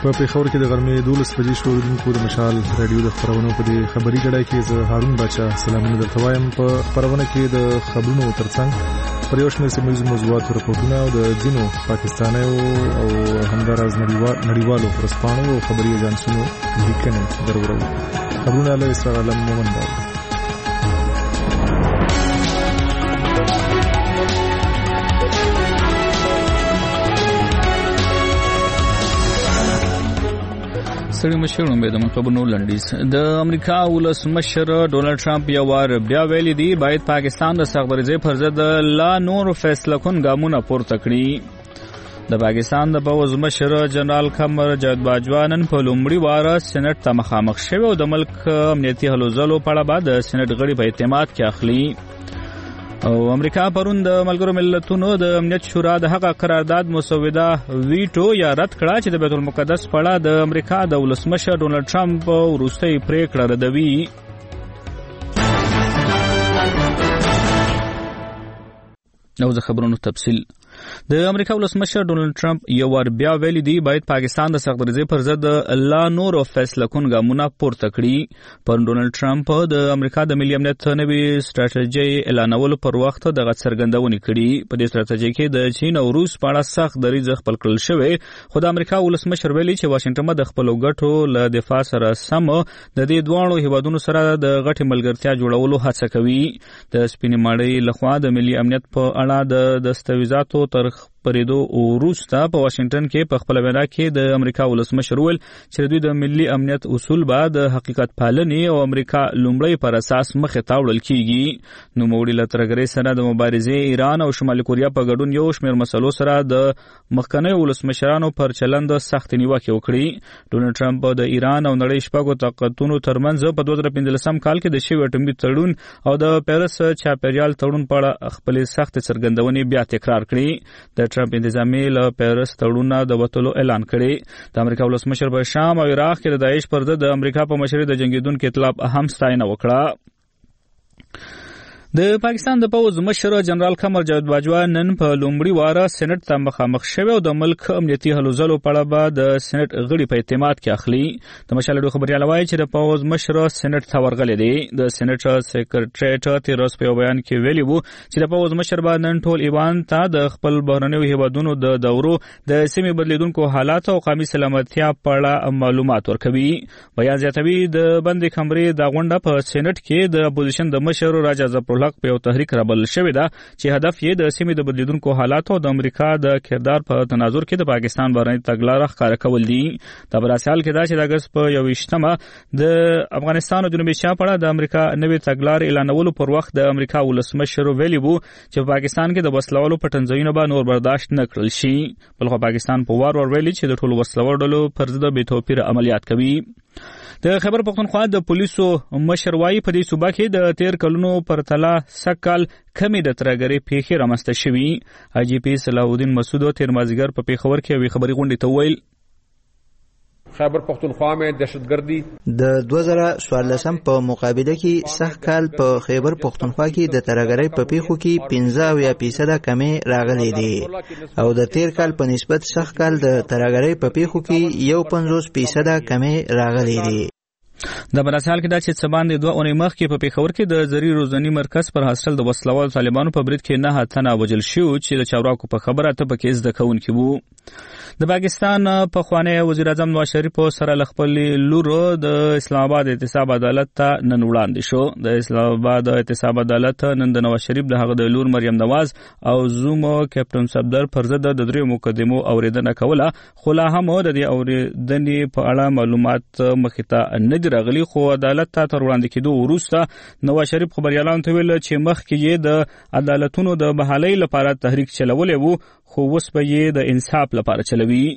په پیښور کې د غرمې 12 بجې شو د مشال رادیو د خبرونو په دې خبري غړای کې زه هارون بچا سلامونه درته وایم. په خبرونه کې د خبرونو ترڅنګ پر یو شمېر سیمه ییزو موضوعاتو راپورټونه او د ځینو پاکستانیو او همداراز نړیوالو ورځپاڼو او خبري ایجنسونو لیکنې درورو. خبرونه له اسرار علم مومند سړي مشرونو به د خبرونو لنډیز. د امریکا ولسمشر ډونالد ټرمپ یو وار بیا ویلي دی باید پاکستان د سخت‌دریزۍ پر ضد لا نور فیصله کن ګامونه پورته کړي. د پاکستان د پوځ مشر جنرال قمر جاوید باجوا نن په لومړي وار سېنات ته مخامخ شوی او د ملک امنیتي هلو ځلو په اړه بعد د سېنات غړي په اعتماد کې اخلي. او امریکا پرون د ملګرو ملتونو د امنیت شورا د هغه قرارداد مسوده ویټو یا رد کړه چې د بیت المقدس په اړه د امریکا د ولسمشر ډونالد ټرمپ وروستۍ پریکړه ردوي. او د خبرونو تفصیل. د امریکا ولسمشر ډونالد ټرمپ یو وار بیا ویلي دی باید پاکستان د سخت‌دریزۍ پر ضد لا نور فیصله کن ګامونه پورته کړي. پر ډونالد ټرمپ د امریکا د ملي امنیت نوې ستراتیژي اعلانولو پر وخت د څرګندونې کړي. په دې ستراتیژي کې د چین او روس په اړه سخت دریځ خپل کړل شوی، خو د امریکا ولسمشر ویلي چې واشنگټن د خپل ګټو له دفاع سره سم د دې دوه هیوادونو سره د غټي ملګرتیا جوړولو هڅه کوي. د سپینې ماڼۍ لخوا د ملي امنیت په اړه د دستاویزاتو تر خبرېدو وروسته په واشنگټن کې په خپل وینا کې د امریکا ولسمشر ویل چې دوی د ملي امنیت اصول به د حقیقت پالنې او امریکا لومړی پر اساس مخې ته وړل کیږي. نو موړي له ترګرې سره د مبارزې ایران او شمالي کوریا په ګډون یو شمېر مسلو سره د مخکنیو ولسمشرانو پر چلند سخت نیوکه وکړي. ډونالد ټرمپ د ایران او نړۍ شپږو طاقتونو ترمنځ په 2015 کال کې د شوی اټومي تړون او د پیرس چاپیریال تړون په اړه خپل سخت څرګندونې بیا تکرار کړي. د ټرمپ انتظامی له پیرس تړونه د وټولو اعلان کړي. د امریکا ولسمشر په شام او عراق کې د داعش پر ضد د امریکا په مشرۍ د جنگیدونکو ائتلاف اهم ستاینه وکړه. د پاکستان د پوځ مشر جنرال قمر جاوید باجوا نن په لومړي وار سېنات ته مخامخ شوی او د ملک امنیتي هلو ځلو په اړه به د سېنات غړي په اعتماد کې اخلي. د مشال خبريال وایي چې د پوځ مشر سېنات ته ورغلی دی. د سېنات سیکریټریټ تیروس په بیان کې ویلي وو چې د پوځ مشر به نن ټول ایوان ته د خپل بهرنیو هیوادونو د دورو د سیمې بدلیدونکو حالات او قومي سلامتیا په اړه معلومات ورکوي. بیان زیاتوي د بندي کمرې د غونډه په سېنات کې د اپوزیشن د مشر راجا ظفرالحق په یو تحریک رابل شوی دا چې هدف یې د سیمې د بدلیدونکو حالات او د امریکا د کردار په تناظر کې د پاکستان بهرنی تګلارې ښکاره کول دي. د براسال کې دا چې د اگست په 21مه د افغانستان او جنوبي شام په اړه د امریکا نوې تګلارې اعلانولو پر وخت د امریکا ولسمشر ویلي وو چې په پاکستان کې د وسلوالو پټنځایونو به نور برداشت نه کړل شي. بلخو پاکستان په وار ویلي چې د ټولو وسلوالو ډلو پر ضد بې توپیر عملیات کوي. د خیبر پختونخوا د پولیسو مشر وايي په دې صوبه کې د 13 کلونو پرتله سکل کمی د ترګری پیښې رامنځته شوې. آی جی پی صلاح الدین مسعود تیر مازیګر په پیښور کې وی خبري غونډه ته ویل خیبر پختونخوا میں دہشتگردی د 2014 په مقابله کې سخت کال په خیبر پختونخوا کې د ترګری په پیښو کې 15% کمی راغلي دي او د 13 کال په نسبت سخت کال د ترګری په پیښو کې 50% کمی راغلي دي. د براسال کې دا چې سبان د 2 اونۍ مخکې په پیښور کې د زری روزنی مرکز پر حاصل د وسلوال طالبانو په برید کې 9 تنه وژل شو چې د چاوراکو په خبره ته پکې زده کوونکي وو. د پاکستان په خوانه وزیر اعظم نواز شریف سره خپل لور د اسلام آباد احتساب عدالت ته نن وړاندې شو. د اسلام آباد احتساب عدالت نن د نواز شریف د هغه د لور مریم نواز او زوم کیپټن صفدر پر ضد د درې مقدمو اوریدنه کوله، خو لا هم د دې اوریدنې په اړه معلومات مخې ته نه دی راغلي. خو عدالت ته تر وړاندې کېدو وروسته نواز شریف خبريالانو ته ویل چې مخکې یې د عدالتونو د بحالۍ لپاره تحریک چلولې وو، خو اوس به یې د انصاف لپاره چلوي.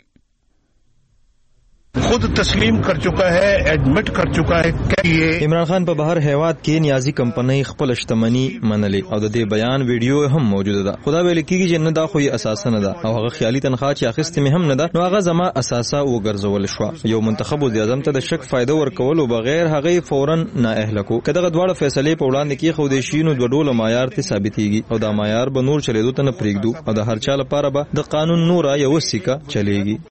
خود تسلیم کر چکا ہے، ایڈمٹ کر چکا ہے کہ عمران خان په بهر هیواد کې نیازي کمپنۍ خپل شتمنۍ منلې او د دې بیان ویډیو هم موجوده ده. خدا ویل کېږي چې نه دا خو یې اساسه نه ده او هغه خیالي تنخواه چې اخیستې مې هم نه ده، نو هغه زما اساسه وګرځول شو. یو منتخب وزیر اعظم ته د شک فائدہ ورکول او بغیر هغه فورا نااهله کو کداغه دواړه فیصله په وړاندې کې خو د شینو د ډول معیار ته ثابتېږي او دا معیار به نور چلیدو ته نه پریږدو او د هر چا لپاره به د قانون نور یو سکه چلیږي.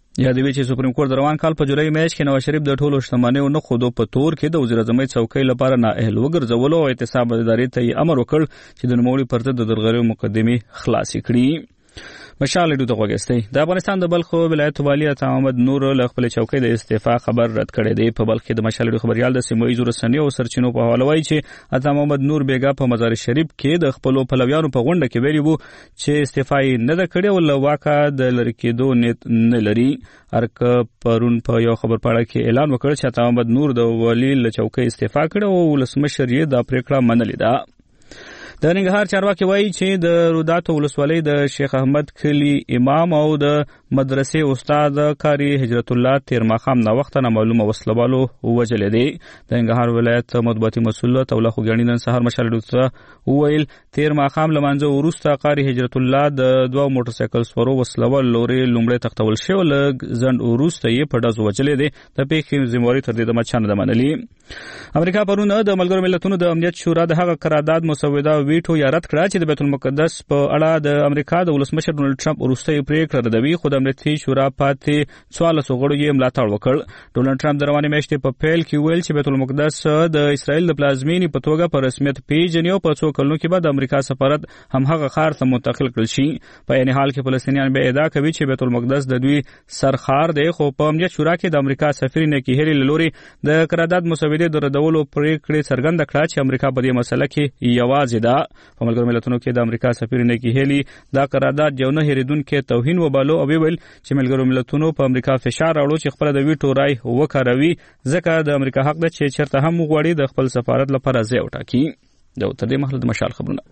یادوي چې سپریم کورټ د روان کال په جولای میاشت کې نواز شریف د ټولو شتمنیو نه خودو په تور کې د وزیر اعظم څوکۍ لپاره نااهل وګرځولو او احتساب ادارې ته امر وکړ چې د نوموړي پر ضد د درغلۍ مقدمې خلاصې کړي. مشال ډو ته وګورئ. د افغانستان د بلخ ولایت والی عطا محمد نور له خپل چوکۍ د استعفا خبر رد کړی دی. په بلخ کې د مشال ډو خبريال د سیمویزو رسنیو او سرچینو په حواله وایي چې عطا محمد نور بیګا په مزار شریف کې د خپل پلویانو په غونډه کې ویلي وو چې استعفا یې نه ده کړې او له واکه د لری کېدو نیت نه لري. ارکه پرون په یو خبر پاړه کې اعلان وکړ چې عطا محمد نور د ولی له چوکۍ استعفا کړ او ولسمشر یې د پریکړه منلې ده. د ننګرهار چارواکي وایي چې د روداتو ولسوالۍ د شیخ احمد کلی امام او د مدرسې استاد کاری هجرت الله تیر ماخام نه وخت نه معلومه وسلوالو وجلې دي. د ننګرهار ولایت مطبوعاتي مسؤل تولا خوګانی نن سهار مشال ډوته وویل تیر ماخام لمانځه ورسته کاری هجرت الله د دوه موټر سایکل سورو وسلوال لوري لومړی تختول شو لږ ځند ورسته یې په ډز وجلې دي. د پیښې ذمہواری تر دې د مچانه د منلي. امریکا پرونه د ملګرو ملتونو د امنیت شورا د هغه قرارداد مسوده ویټو یا رد کړه چې د بیت المقدس په اړه د امریکا د ولسمشر ډونلډ ټرمپ وروستۍ پریکړه ردوي. خو د امنیتي شورا پاتې 14 غړو یې ملاتړ وکړ. ډونلډ ټرمپ د روانې میاشتې په پیل کې ویل چې بیت المقدس د اسرائیل د پلازمینې په توګه په رسمیت پیژني او په څو کلونو کې به د امریکا سفارت هم هغه ښار ته منتقل کړل شي. په عین حال کې فلسطینیان به ادعا کوي چې بیت المقدس د دوی سرخار دی. خو په امنیت شورا کې د امریکا سفیر نیکی هیلی لوري د قرارداد مسودې د ردولو پریکړه څرګنده کړه چې امریکا په دې مسله کې یوازې ده. په ملګرو ملتونو کې د امریکا سفیر نیکی هیلی دا قرارداد یو نه هېریدونکي توهین وبالو او ویل چې ملګرو ملتونو په امریکا فشار راوړو چې خپل د ویټو رای وکاروي ځکه د امریکا حق ده چې چرته هم وغواړي د خپل سفارت لپاره ځای وټاکي. د تر دې مخکې د مشال خبرونه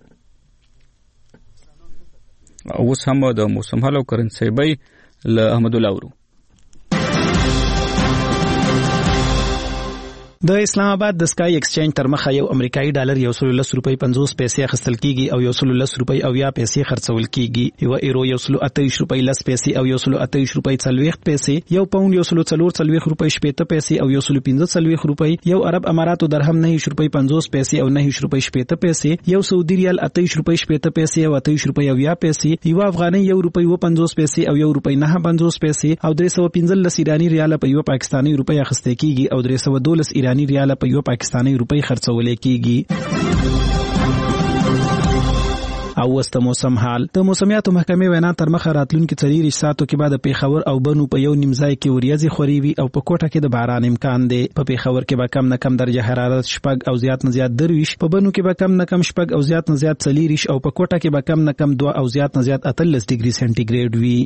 اوس هم د موسم حال او کرنسي بي له احمد الله ورو. د اسلام آباد د سکای ایکسچینج تر مخه یو امریکایي ډالر 110 روپۍ 50 پیسې اخیستل کیږي او 110 روپۍ او یا پیسې خرڅول کیږي. یو ایرو 128 روپۍ 10 پیسې او 128 روپۍ 40 پیسې. یو پاوند 144 روپۍ 70 پیسې او 145 روپۍ. یو عرب اماراتو درهم 9 روپۍ 50 پیسې او 9 روپۍ 70 پیسې. یو سعودي ریال 28 روپۍ 70 پیسې او 28 روپۍ او یا پیسې. یو افغاني 1 روپۍ 50 پیسې او 1 روپۍ 9 پیسې او 315 ایرانی ریال په یو پاکستانی روپۍ اخیستل کیږي او 312 ایرانی ریال په یو پاکستانی روپۍ خرڅول کیږي. او وست موسم حال د موسمیاتو محکمې وینا تر مخه راتلونکي 4 ساعتو کې بعد پیښور او بنو په یو نیمځای کې وریځي خوريوي او په کوټه کې د باران امکان دی. په پیښور کې به کم نه کم درجه حرارت 6 او زیات نه زیات 2، په بنو کې به کم نه کم 6 او زیات نه زیات 4 او په کوټه کې به کم نه کم 2 او زیات نه زیات 38 ډیګري سنټیګریډ وي.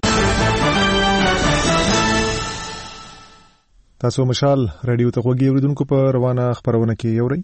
تاسو مشال رادیو ته وګورئ اوریدونکو په روانه خبرونه کې یوري.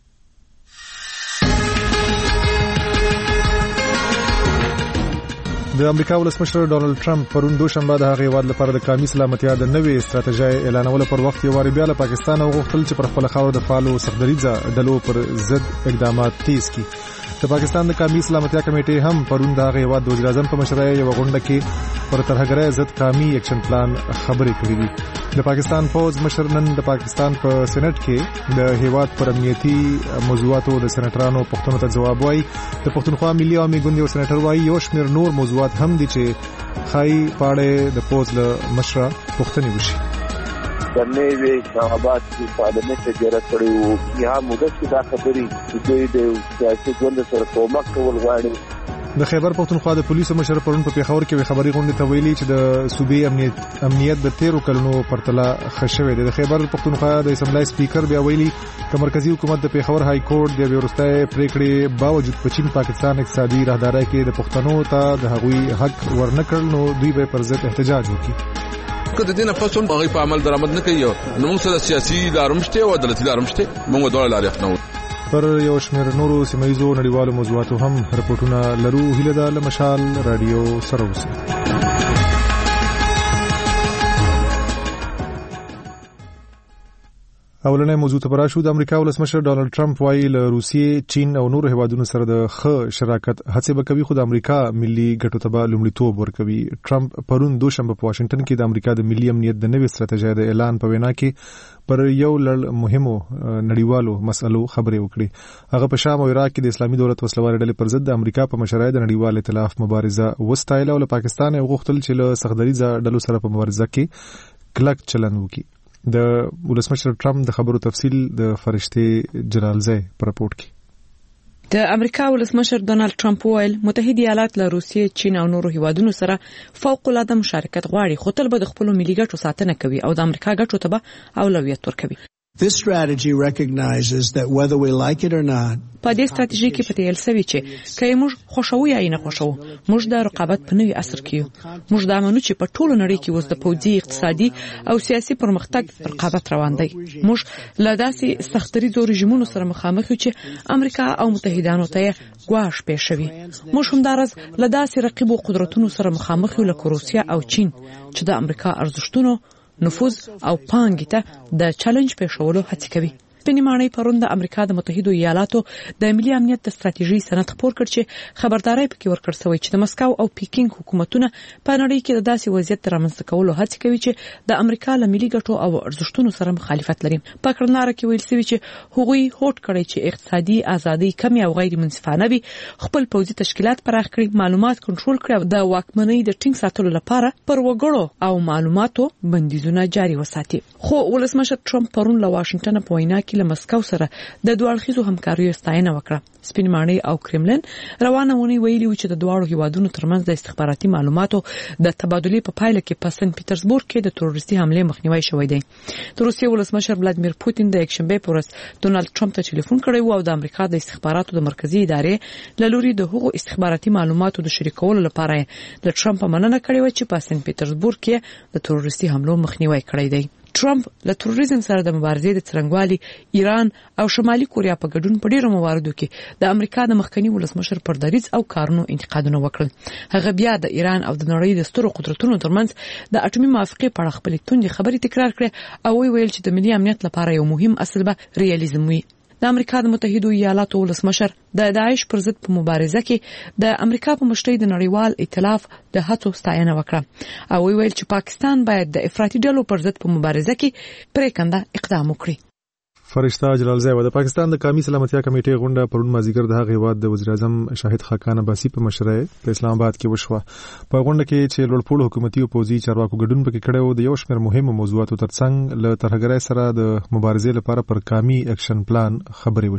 د امریکا ولسمشر ډونلډ ټرمپ پرون دوشنبه د هغې هیواد لپاره د قومي سلامتیا د نوې ستراتیژۍ اعلانولو پر وخت یو واری بیا له پاکستان وغوښتل چې پر خپل خاور د فعالو سختدریځه ډلو پر ضد اقدامات تیز کړي. د پاکستان د قومي سلامتیا کمیټې هم پرون د هغې هیواد د وزیر اعظم په مشرۍ یو غونډه کې پر ترهګرۍ ضد قومي اکشن پلان خبرې کړې دي. د پاکستان فوج مشر نن د پاکستان په سېنات کې د هیواد پر امنیتي موضوعاتو د سېناترانو پوښتنو ته جواب وایي. د پښتونخوا ملي عوامي ګوند یو سېناتر وایي یو شمېر نور موضوعات هم دي چې خای پاړې د فوج له مشره پوښتنې وشي. کرنے وی اسلام آباد کی پارلیمنٹ سے جرا کړی وو یا موږ چې دا خبرې چې د سیاسي ګوند سره کومک کول غواړي. د خیبر پښتونخوا د پولیسو مشر پرون په پیښور کې خبري غونډه ته ویلي چې د صوبې امنیت د 13 کلونو پرتله خښوي دی. د خیبر پښتونخوا د اسمبلی سپیکر بیا ویلي چې مرکزی حکومت د پیښور های کورټ د ورستۍ پریکړې باوجود په چین پاکستان اقتصادي راهداري کې د پښتنو ته د هغوی حق ورنکړل نو دوی به پر ضد احتجاج وکړي. که د دې نه پس هم هغه په عمل درآمد نه کوي نو موږ سره سیاسي لارمشته او عدالتي لارمشته موږ ډول لارې اخنو. پر یو شمېر نورو سیمایزو نړیوالو موضوعاتو هم رپورټونه لرو. هیله ده له مشال رادیو سره اوسئ. اولنې موضوع ته براشو. د امریکا ولسمشر ډانلډ ټرمپ وایي له روسیې، چین او نور هیوادونو سره د ښه شراکت هڅه وکوي، خو د امریکا ملي ګټو ته به لومړیتوب ورکوي. ټرمپ پرون دوشنبه په واشنگټن کې د امریکا د ملي امنیت د نوې ستراتیژۍ د اعلان په وینا کې پر یو لړ مهمو نړیوالو مسلو خبرې وکړي. هغه په شام او عراق کې د اسلامي دولت وسلوال ډلې پر ضد د امریکا په مشرۍ د نړیوال ائتلاف مبارزه وستایله او له پاکستان غوښتل چې له سختدریزه ډلو سره په مبارزه کې کلک چلند وکړي. د ولسمشر ټرمپ د خبرو تفصیل د فرشته جلالزی پر راپورټ کې. د امریکا ولسمشر ډونالد ټرمپ ویل متحده ایالات له روسیې، چین او نورو هیوادونو سره فوق العاده مشارکت غواړي، خو تل به د خپل ملي ګټو ساتنه کوي او د امریکا ګټو ته به اولویت ورکوي. This strategy recognizes that whether we like it or not, په دې ستراتیژي کې پته یل سوي چې کله موږ خوشو یا نه خوشو، موږ د رقابت په نوي عصر کې یو. موږ د امنو چې په ټولو نړۍ کې اوس د پوځي، اقتصادي او سیاسي پرمختګ رقابت روان دی. موږ له داسې سختريزو رژیمونو سره مخامخ یو چې امریکا او متحدانو ته ګواښ پېښوي. موږ همدارس له داسې رقیبو قدرتونو سره مخامخ یو لکه روسیا او چین چې د امریکا ارزښتونو، نفوذ او پانګې ته د چالش پېښولو هڅه کوي. سپینې ماڼۍ پرون د امریکا د متحده ایالاتو د ملي امنیت د ستراتیژۍ سند خپور کړ چې خبرداري پکې ورکړ شوې چې د مسکو او پیکینګ حکومتونه په نړۍ کې د داسې وضعیت رامنځته کولو هڅه کوي چې د امریکا له ملي ګټو او ارزښتونو سره مخالفت لري. په کړنلاره کې ویل شوی چې هغوی هوډ کړی چې اقتصادي ازادي کم او غیر منصفانه وي، خپل پوځي تشکیلات پراخ کړي، معلومات کنټرول کړي او د واکمنۍ د ټینګ ساتلو لپاره پر وګړو او معلوماتو بندیزونه جاري وساتي. خو ولسمشر ټرمپ پرون له واشنگټن په وینا کې له مسکو سره د دوه اړخیزو همکاریو ستاینه وکړه. سپین ماڼۍ او کرملین روانه ونی ویلي و چې د دوه هیوادونو ترمنځ د استخباراتي معلوماتو د تبادلې په پایله کې په سن پیټرزبورګ کې د تروریستي حمله مخنیوي شوې ده. د روسیې ولسمشر ولادیمیر پوتین د یکشنبه په ورځ ډونالد ټرمپ ته ټلیفون کړی و او د امریکا د استخباراتو د مرکزی ادارې له لوري د هغو استخباراتي معلوماتو د شریکولو لپاره د ټرمپ مننه کړې و چې په سن پیټرزبورګ کې د تروریستي حملو مخنیوي کړی دی. ټرمپ له تروریزم سره د مبارزې د څرنګوالي، ایران او شمالي کوریا په ګډون په ډیرو مواردو کې د امریکا د مخکنی ولسمشر پر دریځ او کارونو انتقادونه وکړل. هغه بیا د ایران او د نړۍ د سترو قدرتونو ترمنځ د اټومي موافقې په اړه خپلې توندې خبرې تکرار کړې او ویل چې د ملي امنیت لپاره یو مهم اصل به ریالیزم وي. د امریکا د متحده ایالاتو ولسمشر د داعش پر ضد په مبارزه کې د امریکا په مشرۍ د نړیوال ائتلاف د هڅو ستاینه وکړه او ویل چې پاکستان باید د افراطي ډلو پر ضد په مبارزه کې پریکنده اقدام وکړي. فرشته جلالزی و د پاکستان د قومي سلامتیا کمیټې غونډه پرون مازیګر د هغه هیواد د وزیر اعظم شاهد خاقان عباسی په مشرۍ په اسلام آباد کې وشوه. په غونډه کې چې لوړپوړو حکومتي او پوځي چارواکو ګډون پکې کړو، د یو شمېر مهمو موضوعاتو ترڅنګ له ترهګرۍ سره د مبارزې لپاره پر قومي اکشن پلان خبرې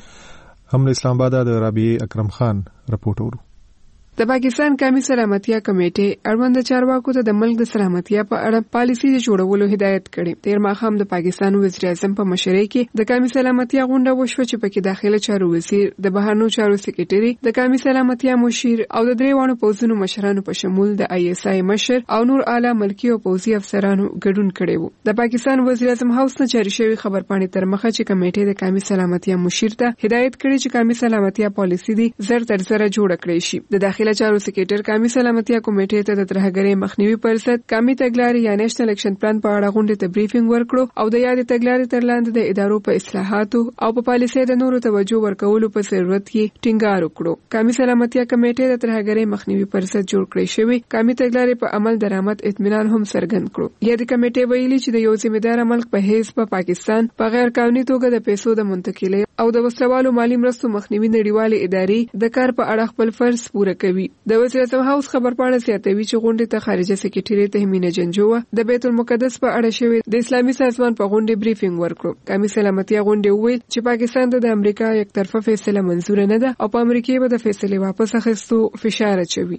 وشوې. هم له اسلام آباد د رابعه اکرم خان راپورټ ورو. د پاکستان قومي سلامتیا کمیټې اړوند چارواکو ته د ملک د سلامتیا په اړه پالیسي د جوړولو هدایت کړې. تیر ماښام د پاکستان وزیر اعظم په مشرۍ کې د قومي سلامتیا غونډه وشوه چې پکې داخله چارو وزیر، د بهرنیو چارو سکرټري، د قومي سلامتیا مشیر او د دریوانو پوځونو مشرانو په شمول د ISI مشر او نور اعلی ملکی او پوځي افسرانو ګډون کړی وو. د پاکستان وزیر اعظم هاوس نه جاری شوی خبرپاڼې تر مخه چې کمیټې د قومي سلامتیا مشیر ته هدایت کړی چې قومي سلامتیا پالیسي دی زر تر زر جوړ کړی شي. د داخله چارو سکرټر قومي سلامتیا کمیټې ته د ترهګرۍ مخنیوي پرسد قومي تګلارې یا نېشنل اکشن پلان په اړه غونډې ته بریفینګ ورکړو او د یادې تګلارې تر لاندې د ادارو په اصلاحاتو او په پالیسۍ د نورو توجه ورکولو په ضرورت کې ټینګار وکړو. قومي سلامتیا کمیټې د ترهګرۍ مخنیوي پرسد جوړ کړی شوی قومي تګلارې په عمل درآمد اطمینان هم څرګند کړو. یادې کمیټې ویلي چې د یو ذمہدار ملک په حیث په پاکستان په غیر قانوني توګه د پیسو د منتقلۍ او د وسلوالو مالی مرستو مخنیوي نړیوالې ادارې د کار په اړه خپل فرض پوره کوي. د وزیر اعظم هاوس خبرپاڼه زیاتوي چې غونډې ته خارجه سکرټري تهمینه جنجوه د بیت المقدس په اړه شوی د اسلامي سازمان په غونډې بریفینګ ورکړو. قومي سلامتیا غونډې وویل چې پاکستان ته د امریکا یک طرفه فیصله منزور نه ده او په امریکا به د فیصلې واپس اخیستو فشار اچوي.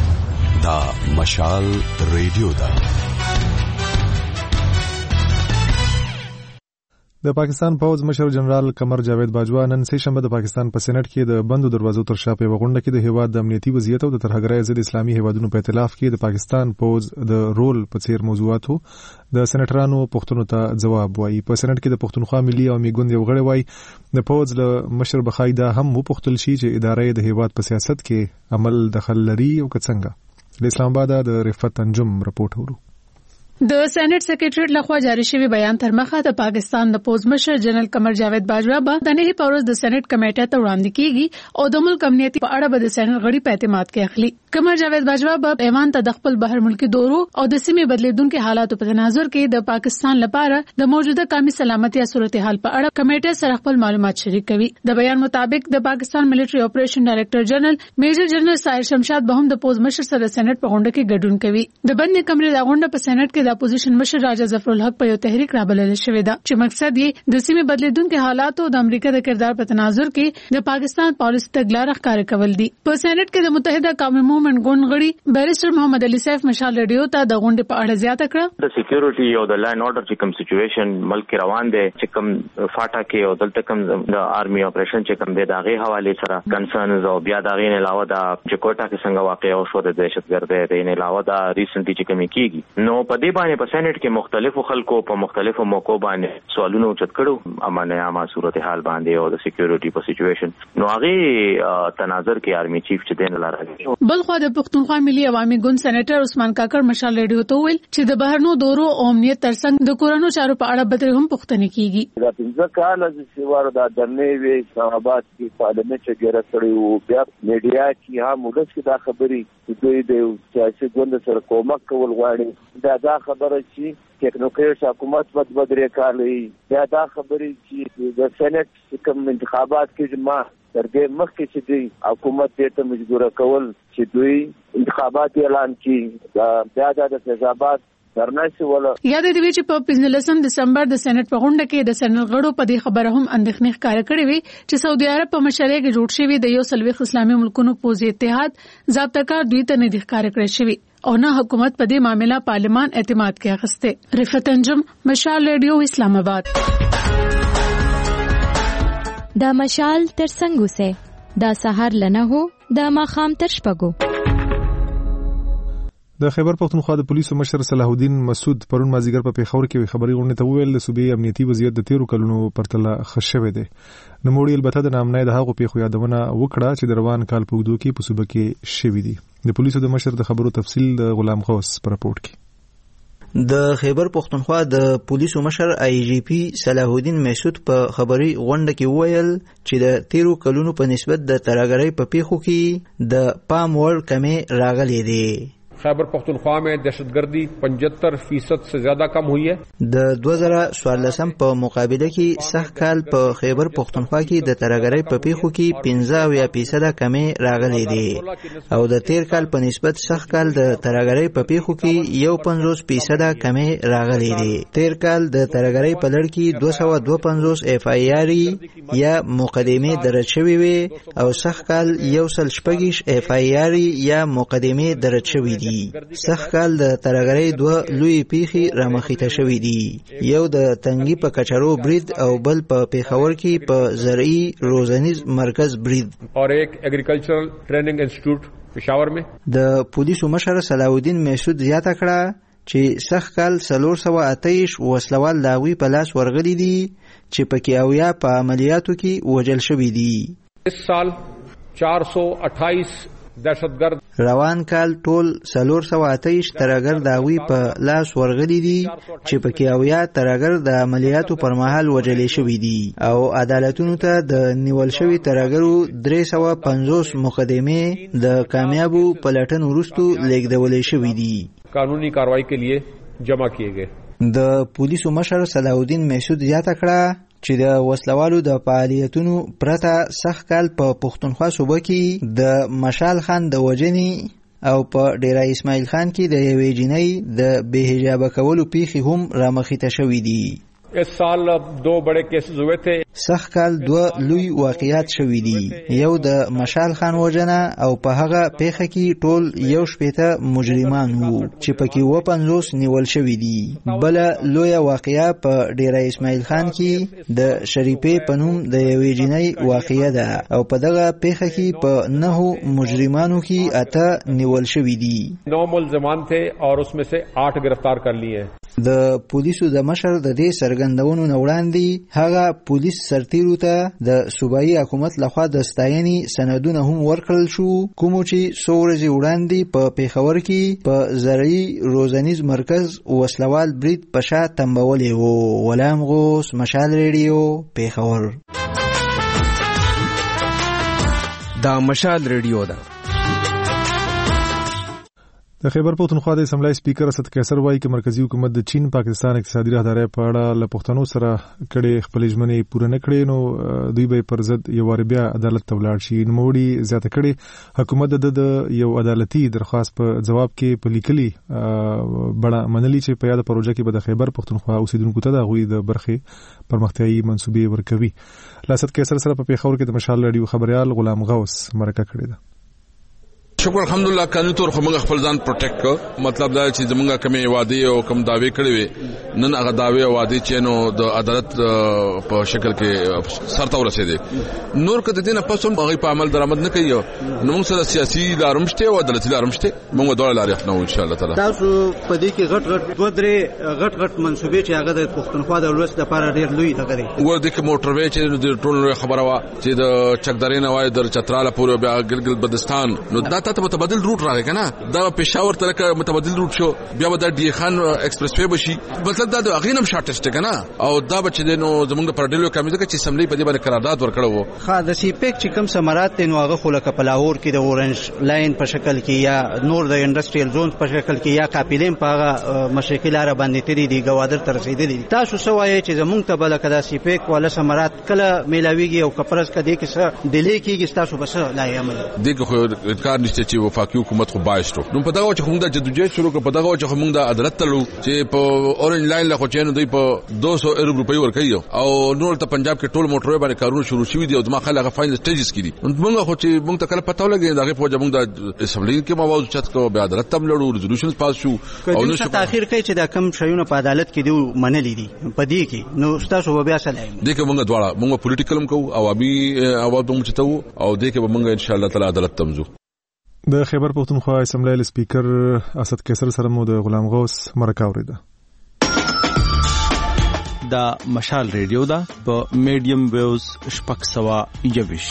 دا مشال ریډیو ده. د پاکستان پوځ مشر جنرال قمر جاوید باجوا نن سه شنبه د پاکستان په سېنات کې د بندو دروازو تر شا په غونډه کې د هیواد د امنیتي وضعیت او د ترهګرۍ ضد اسلامي هیوادونو په ائتلاف کې د پاکستان پوځ د رول په څیر موضوعاتو د سېناترانو پوښتنو ته جواب وایي. په سېنات کې د پښتونخوا ملي او میګوند یو غړی وایي د پوځ له مشر بخای دا هم وپوښتل شي چې ادارې د هیواد په سیاست کې عمل دخل لري او څنګه. د اسلام آباد د رفعت انجم راپورټ ورو. د سېنات سکریټریټ لخوا جاری شوی بیان تر مخه د پاکستان د پوز مشر جنرال قمر جاوید باجوا به د نه پروز د سېنات کمیټه ته وړاندې کیږي او د ملک امنیتي په اړه به د سېنات غړي په اعتماد کې اخلي. قمر جاوید باجوا به ایوان ته د خپل بهر ملکی دورو او د سیمې بدلیدونکو حالاتو په تناظر کې د پاکستان لپاره د موجوده قومي سلامتي صورتحال په اړه کمیټه سره خپل معلومات شریک کوي. د بیان مطابق د پاکستان ملټری اپریشن ډایریکټر جنرال میجر جنرال ساحر شمشاد به هم د پوز مشر سره سېنات په غونډه کې ګډون کوي. د بندي کمرې د غونډه په سېنات کې د اپوزیشن مشر راجا ظفر الحق په یو تحریک رابلل شوې ده چې مقصد یې د سیمې بدلیدونکو حالاتو د امریکا د کردار په تناظر کې د پاکستان پالیسي تګلارې ښکار کول دي. په سېنات کې د متحده قومي موومېنټ ګوند غړي بیرسټر محمد علي سیف مشال ریډیو ته د غونډې په اړه زیاته کړه. د سکیورټي او د لاین اورډر چې کوم سچويشن ملک کې روان دي چې کوم فاټا کې او دلته کوم د آرمي اپریشن چې کوم د داغه حواله سره کنسرنز او بیا داغه نه علاوه د چکوټا کې څنګه واقع او شو د دهشتګردۍ د نه علاوه د ریسنټلی چې کوم کیږي نو په دې باندې په سېنات کې مختلفو خلکو په مختلفو موقعو باندې سوالونه اوچت کړو امانه عامه صورتحال باندې او د سکیورټي په سچويشن نو هغه تناظر کې آرمي چیف چې دین لاره. بل خو د پښتونخوا ملي عوامي ګوند سېنیټر عثمان کاکړ مشال ریډیو ته ویل چې د بهرنو دورو او امنیت ترڅنګ د کورونو چارو په اړه به هم پوښتنه کیږي. دا پنځه کاله چې واره د دنې وی اسلام آباد کې پارلمان چې ګره کړی او بیا میډیا کې هم ولس دا خبري چې دوی د سیاسي ګوند سره کومک کول غواړي دا خبره چې ټیکنوکریټ حکومت بدرې کالی دا خبري چې د سېنات کوم انتخابات کې ما تر دې مخکې چې دوی حکومت دې ته مجبور کول چې دوی انتخابات اعلان کړي دا د تضاد درناسي ولا یاد دی چې په 15 دسمبر د سېنات په غونډه کې د سېنات غړو په دې خبره هم اندېښنې ښکار کړې وي چې سعودي عرب په مشرۍ کې جوړ شوی د یو سلويخ اسلامي ملکونو پوزي اتحاد ضابطه‌کار دوی ته نه ښکار کړی شوی او نه حکومت په دې معاملې پارلمان اعتماد کې اخسته. رفعت انجم مشال ریډیو اسلام آباد. دا مشال تر څنګه وسه دا سحر لنه هو دا ماخام تر شپګو. د خیبر پختونخوا د پولیسو مشر صلاح الدین مسعود پرون مازیګر په پیښور کې خبري غونډه ته ویل د صوبې امنیتي وضعیت د 13 کلونو پرتله خښوي دي. نوموړي البته د نامنای د هغو پیښو یادونه وکړه چې د روان کال په وګړو کې په صوبه کې شوي دي. د پولیسو د مشر د خبرو تفصیل د غلام غوث پر راپورټ کې. د خیبر پختونخوا د پولیسو مشر آی جی پی صلاح الدین مسعود په خبري غونډه کې ویل چې د 13 کلونو په نسبت د ترهګرۍ په پیښو کې د پام وړ کمې راغلي دي. खैबर पख्तूनख्वा में दहशतगर्दी 75% से ज्यादा कम हुई है. د 2014 په مقابله کې سخت کال په خیبر پختونخوا کې د ترهګرۍ په پیښو کې 15% کمې راغلي دي او د 13 کال په نسبت سخت کال د ترهګرۍ په پیښو کې 50% کمې راغلي دي. 13 کال د ترهګرۍ په لړ کې 252 اف ای آر یا مقدمه درج شوی وي او سخت کال 116 اف ای آر یا مقدمه درج شوی دي. سخت کال د ترهګرۍ دوه لوی پیښې رامخې ته شوې دي. یو د تنګي په کچرو برید او بل په پیښور کې په زرعي روزنیز مرکز برید اور ایک ایگریکلچرل ټریننګ انسټیټیوټ پېښور میں. د پولیسو مشر صلاح الدین مسعود زیاته کړه چې سخت کال 328 وسلوال لاوی په لاس ورغلي دي چې پکې اویا په عملیاتو کې وژل شوي دي. اس سال 428 دهشتګرد روان کال ټول 328 ترهګر داوی په لاس ورغلي دي چې پکې اویا ترهګر د عملیاتو پر مهال وژل شوي دي او عدالتونو ته د نیول شوي ترهګرو 350 مقدمې د کامیابو پلټن وروسته لیږدول شوي دي. قانوني کاروائی के लिए जमा किए गए. د پولیسو مشر صلاح الدین مسعود زیاته کړه چې د وسلوالو د فعالیتونو پرته سخت کال په پښتونخوا صوبه کې د مشال خان د وژنې او په ډیرا اسماعیل خان کې د یوې جنۍ د بې حجابه کولو پیښې هم رامخې ته شوي دي. اس سال دو بڑے کیسز ہوئے تھے. سخت کال دوه لوی واقعیات شوي دي. یو د مشال خان وژنه او په هغه پیښه کې ټول 180 مجرمان وو چې پکې 50 نیول شوي دي. بل لوی واقعیا په ډیرا اسماعیل خان کې د شریفې په نوم د یوې جنۍ واقعیا ده او په دغه پیښه کې په 9 مجرمانو کې 8 نیول شوي دي. 9 ملزمان थे और उसमें से 8 गिरफ्तार कर लिए हैं. د پولیسو د مشر د دې څرګندونو نه وړاندې هغه پولیس سرتیرو ته د صوبایي حکومت لخوا د ستاینې سندونه هم ورکړل شو، کومو چې څو ورځې وړاندې په پیښور کې په زرعي روزنیز مرکز وسلوال برید په شا تنبولی و. غلام غوث، مشال ریډیو، پیښور. دا مشال ریډیو ده. د خیبر پختونخوا د اسمبلی سپیکر اسد قیصر وایي چې مرکزی حکومت د چین پاکستان اقتصادي راهدارۍ په اړه له پښتنو سره کړي خپل ژمنې پوره نه کړي، نو دوی به پر ضد یو وار بیا عدالت ته ولاړ شي. نوموړي زیاته کړي حکومت د یو عدالتي درخواست په جواب کې په لیکلي بڼه منلي چې په یاد پروژه کې به د خیبر پختونخوا اوسیدونکو ته د هغوی د برخې پرمختیایي منصوبې ورکوي. له اسد قیصر سره په پیښور کې د مشال راډیو خبريال غلام غوث مرکه کړې ده. شکر الحمدلله قانوني تور خو موږ خپل ځان پروټیکټ کو، مطلب دا چې زمونږه کومې وعده او کوم داوی کړې وي نن هغه داوی او وعده چې نو د عدالت په شکل کې سرته ورسېدي. نور کده دینه پس هم هغه په عمل درآمد نه کوي، نو موږ سره سیاسي لارم شته او عدالتي لارم شته، موږ ډول لارې اخنو ان شاء الله تعالی. تاسو په دې کې غټ منسوبې چې هغه د پښتونخوا د ولس لپاره ډېر لوی دغه ور دي کې موټر وې چې د ټول خبره وا چې د چکدارې نه وای در چتراله پورې بیا ګلګل بدستان، نو دا ته متبادل روټ راغی کنه، دا پېښور تر متبادل روټ شو، بیا به د ډی خان ایکسپریس وې بشي، مطلب دا د اغینم شارټسټ کنه، او دا بچ دینو زمونږ پر ډیلو کمیټه کې چې سملی په دې باندې قرارداد ورکړو. خا د سی پیک چې کوم سمارات نو هغه خو لکه پلاور کې د اورنج لاین په شکل کې یا نور د انډستریال زونز په شکل کې یا کاپیلین په هغه مشکلات باندې تری دی ګوادر تر رسیدلی. تاسو سوای چې زمونږ ته بل کدا سی پیک ولا سمارات کله میلاویږي او کپرس کدي کې څه دلی کېږي تاسو بس لا عمل دي خو کار نشته چې وفاقي حکومت خو بایستو. نو په دغه چې موږ د جدوجہد شروع کړ، په دغه چې موږ د عدالت تلو چې په اورنج لاین له خو چینو دوی په 200 ارب روپۍ ورکړي او نور ته پنجاب کې ټول موټرې باندې کارونه شروع شوي دي او دما خلک فاینل سټیجز کې دي. موږ خو چې موږ ته کله پته ولګي دغه په موږ د اسمبلی کې مواز چت کو به عدالت تم لړو ریزولوشنز پاس شو او نو تاخير کوي چې دا کم شایونه په عدالت کې دی منلې دي په دې کې، نو تاسو بیا سلام دې کې موږ دواړه موږ پولیټیکلم کو او ابي اواز موږ چتو او دې کې موږ ان شاء الله تعالی عدالت تمزو. د خیبر پختونخوا اسمبلی سپیکر اسد قیصر سره مو د غلام غوث مرکه اوریده. دا مشال ریډیو دا په میډیم ویوز شپږ سوه یوش.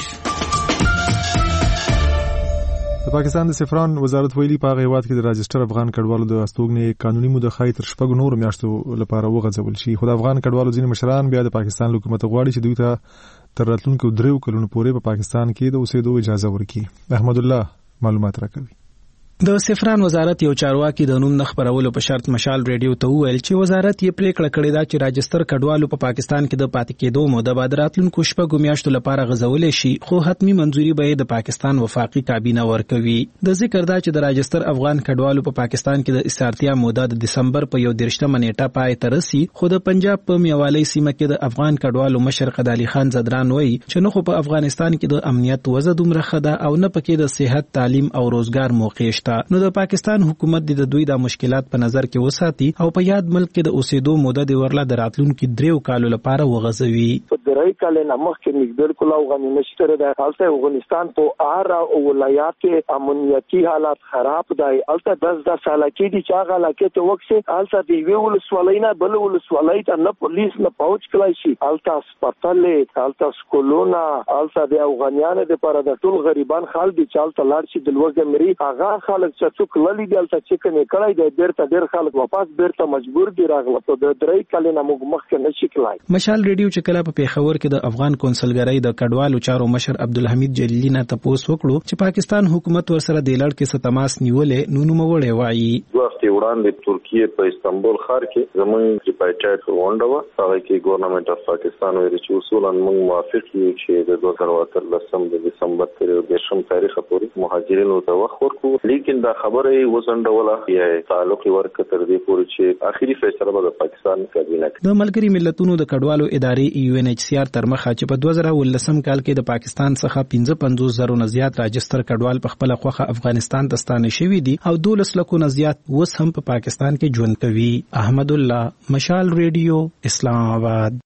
د پاکستان د سفران وزارت ویلي په هغه هیواد کې د راجستر افغان کډوالو د استوګنې قانوني موده خای تر شپږ نور میاشتو لپاره وغځول شي، خو د افغان کډوالو ځینې مشران بیا د پاکستان حکومت غواړي چې دوی ته تر راتلونکو 3 کلونو پورې په پاکستان کې د اوسېدو اجازه ورکړي. احمد الله معلومات راکوي. د سفران وزارت یو چارواکي د نوم نخبرولو په شرط مشال ریډیو ته وویل چې وزارت یې پریکړه کړې ده چې راجستر کډوالو په پاکستان کې د پاتې کېدو موده بعد راتلونکو شپږو میاشتو لپاره غځولې شي، خو حتمی منځوري به د پاکستان وفاقي کابینه ورکوي. د ذکر دا چې د راجستر افغان کډوالو په پاکستان کې د استارتیا موده د دسمبر په 1 نیټه پای ته رسي، خو د پنجاب په میوالي سیمه کې د افغان کډوالو مشر قدالي خان زدران وایي چې نه خو په افغانستان کې د امنیت وضع دومره ښه ده او نه پکې د صحت، تعلیم او روزګار موقع شته، نو د پاکستان حکومت د دوی د مشکلات په نظر کې وساتي او په یاد ملک کې د اوسېدو موده د ورلا د راتلونکو 3 کالو لپاره وغځوي. په درې کال نه مخکې نږدې کول او غنی نشته د حالت افغانستان په اړه او ولایات کې امنیتي حالات خراب دي. البته 10 سال کې دي چې هغه علاقې ته وکسه البته دی ویول سوالینا بل ول سوالای ته نه پولیس نه پوهچ کړای شي، البته هسپتال، البته سکولونه، البته د افغانانو لپاره د ټول غریبان خلک چې البته لاړ شي د لوګه مری هغه خلک چې څوک للی دی البته چې کنه کړای دی بیرته ډیر خلک واپس بیرته مجبور دي راغله په درې کال نه موږ مخکې نشي کړای. مشال ریډیو چې کله په پیښور کې د افغان کونسلګرۍ د کډوالو چارو مشر عبدالحمید جلیلی نه تاسو وکړو چې پاکستان حکومت ورسره د لړ کې ستماس نیولې نو نوموړی وایي. وخت وړاندې ترکیه په استانبول ښار کې زموږ ریپورټ غونډه و، هغه کې ګورنمنت اف پاکستان ویل چې اصولا موږ موافق یو چې د 2013 د دسمبر تر 10 تاریخ پورې مهاجرینو ته وخت ورکړو، لیکن دا خبره وزنډوله یې تعلق ورکړ تر دې پورې چې اخیری فیصله به د پاکستان کابینه کوي. د ملګری ملتونو د کډوالو ادارې UNHCR تر مخه چې په 2019 کال کې د پاکستان څخه 55,000 نه زیات راجستر کډوال په خپل خوخه افغانستان ته ستانه شوي دي او 12 لکه نه زیات اوس هم په پاکستان کې ژوند کوي. احمد الله، مشال ریډیو، اسلام آباد.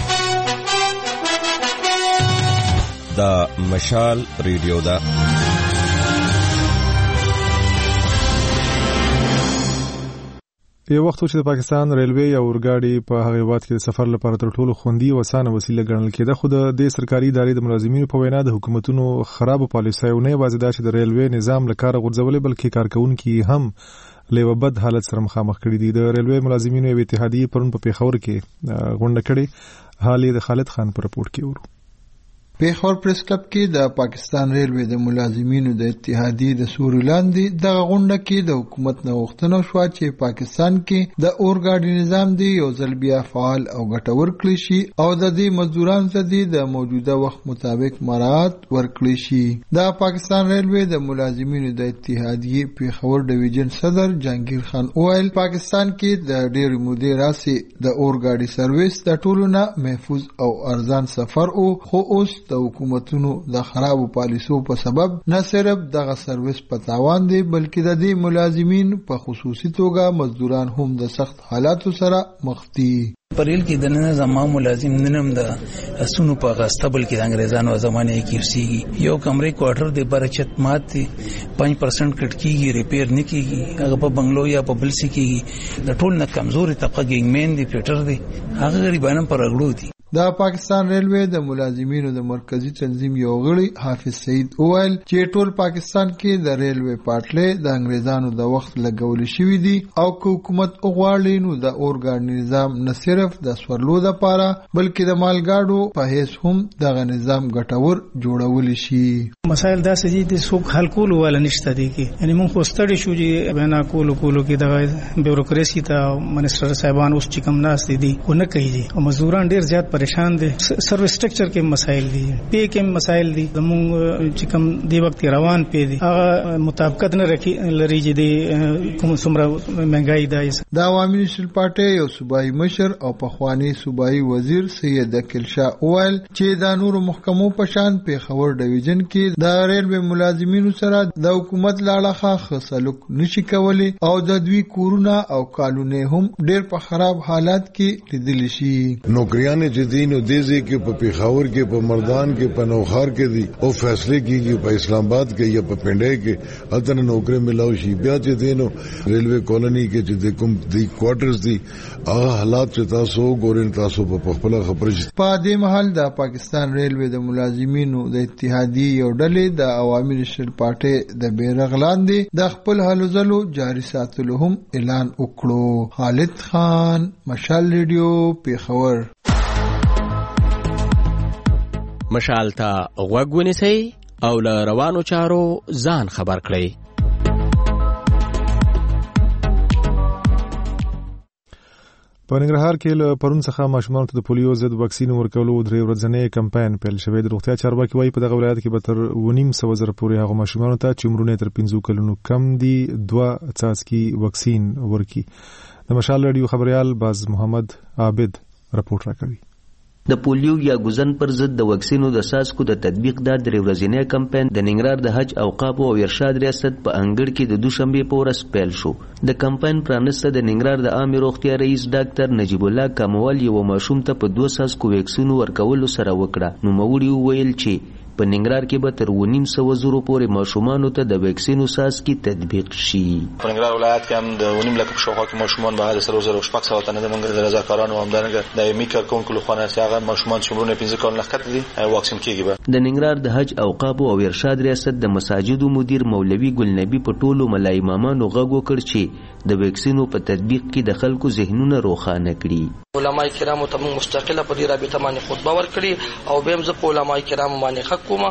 دا مشال ریډیو دا یو وخت چې د پاکستان ریلوی یا اورګاډي په هغه وخت کې د سفر لپاره تر ټولو خوندي او اسانه وسیله ګڼل کېده، خو د دې سرکاري ادارې د ملازمینو په وینا د حکومتونو خراب پالیسیو نه یوازې دا چې د ریلوی نظام له کاره غورځولې بلکې کارکونکي هم له بد حالت سره مخامخ کړي دي. د ریلوی ملازمینو یو اتحادیه پرون په پیښور کې غونډه کړې، حال یې د خالد خان په رپورټ کې ورو. پیښور پریس کلب کې د پاکستان ریلوی د ملازمینو د اتحادیې د سوري لاندې دغه غونډه کې د حکومت نه غوښتنه وشوه چې پاکستان کې د اورګاډي نظام دی یو ځل بیا فعال او ګټور کړی شي او د دې مزدورانو ته د موجوده وخت مطابق مراعات ورکړي شي. د پاکستان ریلوی د ملازمینو د اتحادیې پیښور ډیویژن صدر جهانگیر خان وویل پاکستان کې د ډېرې مودې راهیسې د اورګاډي سرویس د ټولو نه محفوظ او ارزان سفر او خو اوس د حکومتونو د خرابو پالیسو په سبب نه صرف دغه سرویس په تاوان دی بلکې د دې ملازمین په خصوصي توګه مزدوران هم د سخت حالاتو سره مخ دي. پریل کې د نن زمام ملازم ننم د اسونو په غاستبل کې د انګريزانو زمانه کې کیږي یو کمرې کوارټر د برچت مات 5% کټ کیږي ریپیر نه کیږي هغه په بنگلو یا په بلسي کیږي د ټول نه کمزوري طبقه ګینګمن دی پیټر دی هغه غریبانو پر اغړو دي. د پاکستان ریلوی د ملازمینو د مرکزی تنظیم یو غړي حافظ سعید اویل چې ټول پاکستان کې د ریلوی پټلې د انګريزانو د وخت لګول شوی دي او حکومت وغواړي نو د اورګاډي نظام نه صرف د سورلو لپاره بلکې د مالګاډو په هیڅ هم دغه نظام ګټور جوړول شي. مسائل داسې دي چې څوک حل کول ولا نشته دي کې یعنی موږ خوستړي شو چې بنا کولو کې دغه بیوروکراسي ته منسټر صاحبان اوس چې کوم ناس دي کو نه کوي او مزدوران ډیر زیات پریشان دي. سروس سټرکچر کې مسائل دي، پی کې مسائل دي، زموږ چې کوم دی وخت روان پی دي هغه مطابقت نه لري چې د کوم څومره مهنګای ده. د عوامي نېشنل پارټي یو صوبایي مشر او پخوانی صوبایي وزیر سید اکل شاه اویل چې د نورو محکمو په شان پیښور ډیویژن کې د ریلوی ملازمینو سره د حکومت لاړه خسلوک نشي کولی او د دوی کورونه او قانوني هم ډیر په خراب حالات کې لیدل شي. نوکریان جدین دیزی کې په پیښور کې په مردان کې په نوخار کې دي او فیصله کیږي په اسلام آباد کې یا په پنډای کې اتنه نوکری ملاوي شي بیا چې دینو ریلوی کالونی کې چې کوم دی کوارټرز دي هغه حالات چې تاسو ګورئ تاسو په خپل خبرې په دې محل د پاکستان ریلوی د ملازمینو د اتحادیې یو ډلې د عوامي نېشنل پارټي د بیرغ لاندې د خپل هلو ځلو جاري ساتلو هم اعلان وکړو. خالد خان، مشال ریډیو، پیښور. مشال ته غوږ ونیسئ او له روانو چارو ځان خبر کړئ. په ننګرهار کې له پرون څخه ماشومانو ته د پولیو ضد واکسین ورکولو 3 ورځنی کمپاین پیل شوی. د روغتیا چارواکي وايي په دغه ولایت کې به تر 9.5 زره پورې هغه ماشومانو ته چې عمرونه تر 15 کلونو کم دي 2 څاڅکي واکسین ورکړي. د مشال رادیو خبريال باز محمد عابد رپورټ راکوي. د پولیو یا ګوزن پر ضد د واکسینو د څاڅکو د تطبیق د 3 ورځنی کمپاین د ننګرهار د حج اوقاف او ارشاد ریاست په انګړ کې د دوشنبه په ورځ پیل شو. د کمپاین پرانسته د ننګرهار د عامه روغتیا رئیس ډاکټر نجیب الله کموال یو ماشوم ته په 2 څاڅکو واکسین ورکولو سره وکړه. نو موړي ویل چې په ننګرهار کې به تر 9.5 زره پورې ماشومان ته د واکسینو څاڅکي تطبیق شي. په ننګرهار ولایت کې هم د 9 لک شاوخوا کې ماشومان به د 3,600 تنه د منګر د رضاکارانو هم دغه د میکر کونکو لخوا هغه ماشومان چې عمرونه 15 کال نه کته دي واکسین کیږي. د ننګرهار د حج اوقاف او ارشاد ریاست د مساجدو مدیر مولوي ګل نبی په ټولو ملای امامانو غږ وکړ چې د واکسینو په تطبیق کې د خلکو ذهنونه روښانه کړي. علماء کرامو ته مستقله په دې رابطه باندې خطبه ورکړي او به هم زه په علماء کرامو باندې حق کوم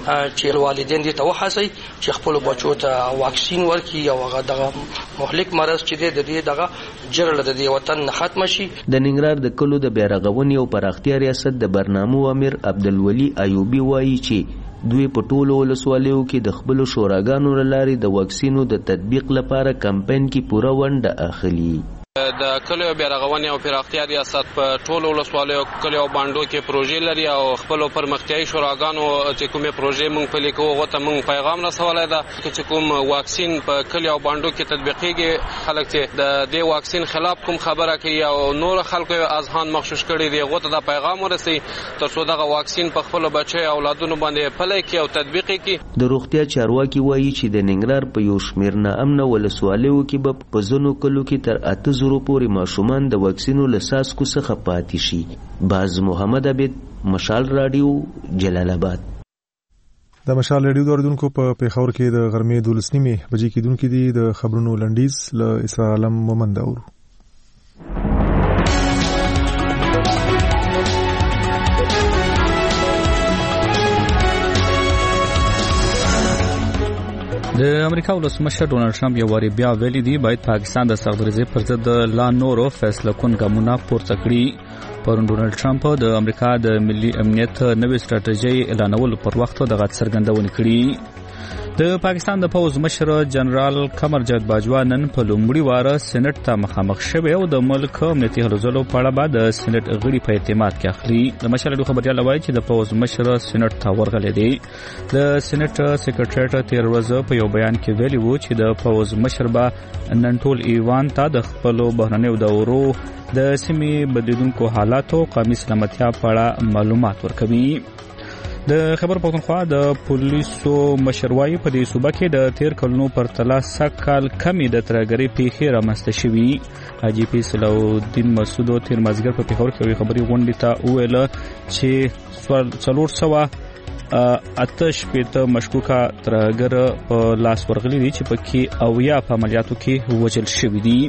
چې والدین دې ته وحاسي چې خپل بچو ته واکسین ورکړي او هغه دغه مهلک مرض چې د دې دغه جګړه د وطن نه ختم شي. د ننګرهار د کلو د بیرغونی او پراختیا ریاست د برنامو امیر عبدالولی ایوبی وایي چې دوی په ټولو ولسوالیو کې د خپل شوراګانو لارې د واکسینو د تطبیق لپاره کمپاین کې پوره ونډه اخلي. د کلیو بیرغونی او پراختیا ریاست په ټولو ولسوالیو کلیو باندو کې پروژې لري او خپل پرمختیايي شوراګانو چې کومه پروژې مونږ په لیکو غوته مونږ پیغام رسولای دا چې کوم واکسین په کلیو باندو کې تطبیقيږي خلک چې د دې واکسین خلاف کوم خبره کوي او نور خلکو اذهان مخشوش کړي دی غوته دا پیغام ورسي تر څو دا واکسین په خپل بچي اولادونو باندې پلي کوي او تطبیق کوي. د روغتیا چارواکي وایي چې د ننګرهار په یو شمیر نه امن ولسوالیو کې په زونو کلو کې تر 8 زرو پورې ماشومان د واکسینو له څاڅکو څخه پاتې شي. باز محمد عبید، مشال رادیو، جلال آباد. د مشال ریډیو دوردونکو په پیښور کې د غرمې 12:30 بجې کېدونکې دي د خبرونو لنډیز له اسرار عالم مومند اورو. د امریکا ولسمشر ډونالد ټرمپ یو واری بیا ویلي دی باید پاکستان د سختګریزۍ پر ضد لا نورو فیصله کن ګامونه پورته کړي. پرون ډونالد ټرمپ د امریکا د ملي امنیت نوې ستراتیژۍ اعلانولو پر وخت دغه څرګندونه کړې. د پاکستان د پوز مشر جنرال قمر جاوید باجوا نن په لومړي واره سېنات ته مخامخ شوی او د ملک امنیتي هلو ځلو په اړه بعد د سېنات غړي په اعتماد کې اخلي. د مشال خبريال وایي چې د پوز مشر سېنات ته ورغلی دی. د سېنات سیکریټریټ تیر ورځ په یو بیان کې ویلي وو چې د پوز مشر به نن ټول ایوان ته د خپل بهرنیو دورو د سیمې بدلیدونکو حالاتو قومي سلامتیا په اړه معلومات ورکوي. د خبر پښتونخوا د پولیسو مشروعي په دې صوبه کې د تیر کلونو پر تلا سکل کمی د ترګری پیښې رامنځته شوې. جی پی صلاحالدین مسعود تیر مازیګر په پیښور کې خبري غونډې ته ویل چې 400 آتش پېته مشکوکه ترګر په لاس ورغلي دي چې پکې او یا په عملیاتو کې وژل شوی دي.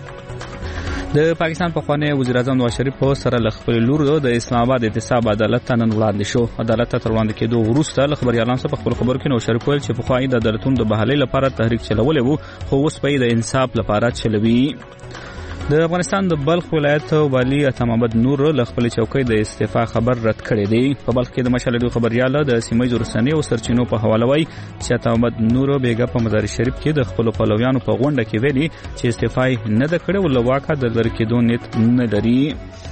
د پاکستان پخوانی وزیر اعظم نواز شریف په سره خپل لور د اسلام آباد احتساب عدالت ته نن وړاندې شو. عدالت ته وړاندې کېدو وروسته له خبريالانو سره په خپل خبرو کې نواز شریف ویل چې په خواهی د عدالتونو د بحالۍ لپاره تحریک چلولې وو خو اوس په د انصاف لپاره چلوي. د افغانستان د بلخ ولایت والی عطا محمد نور له خپل چوکۍ د استعفا خبر رد کړی دی. په بلخ کې د مشال ریډیو خبريال د سیمې رسنۍ او سرچینو په حواله وایي چې عطا محمد نور بیګا په مزار شریف کې د خپل پلویانو په غونډه کې ویلي چې استعفا نه د کړو لواکه د لری کېدو نیت نه لري.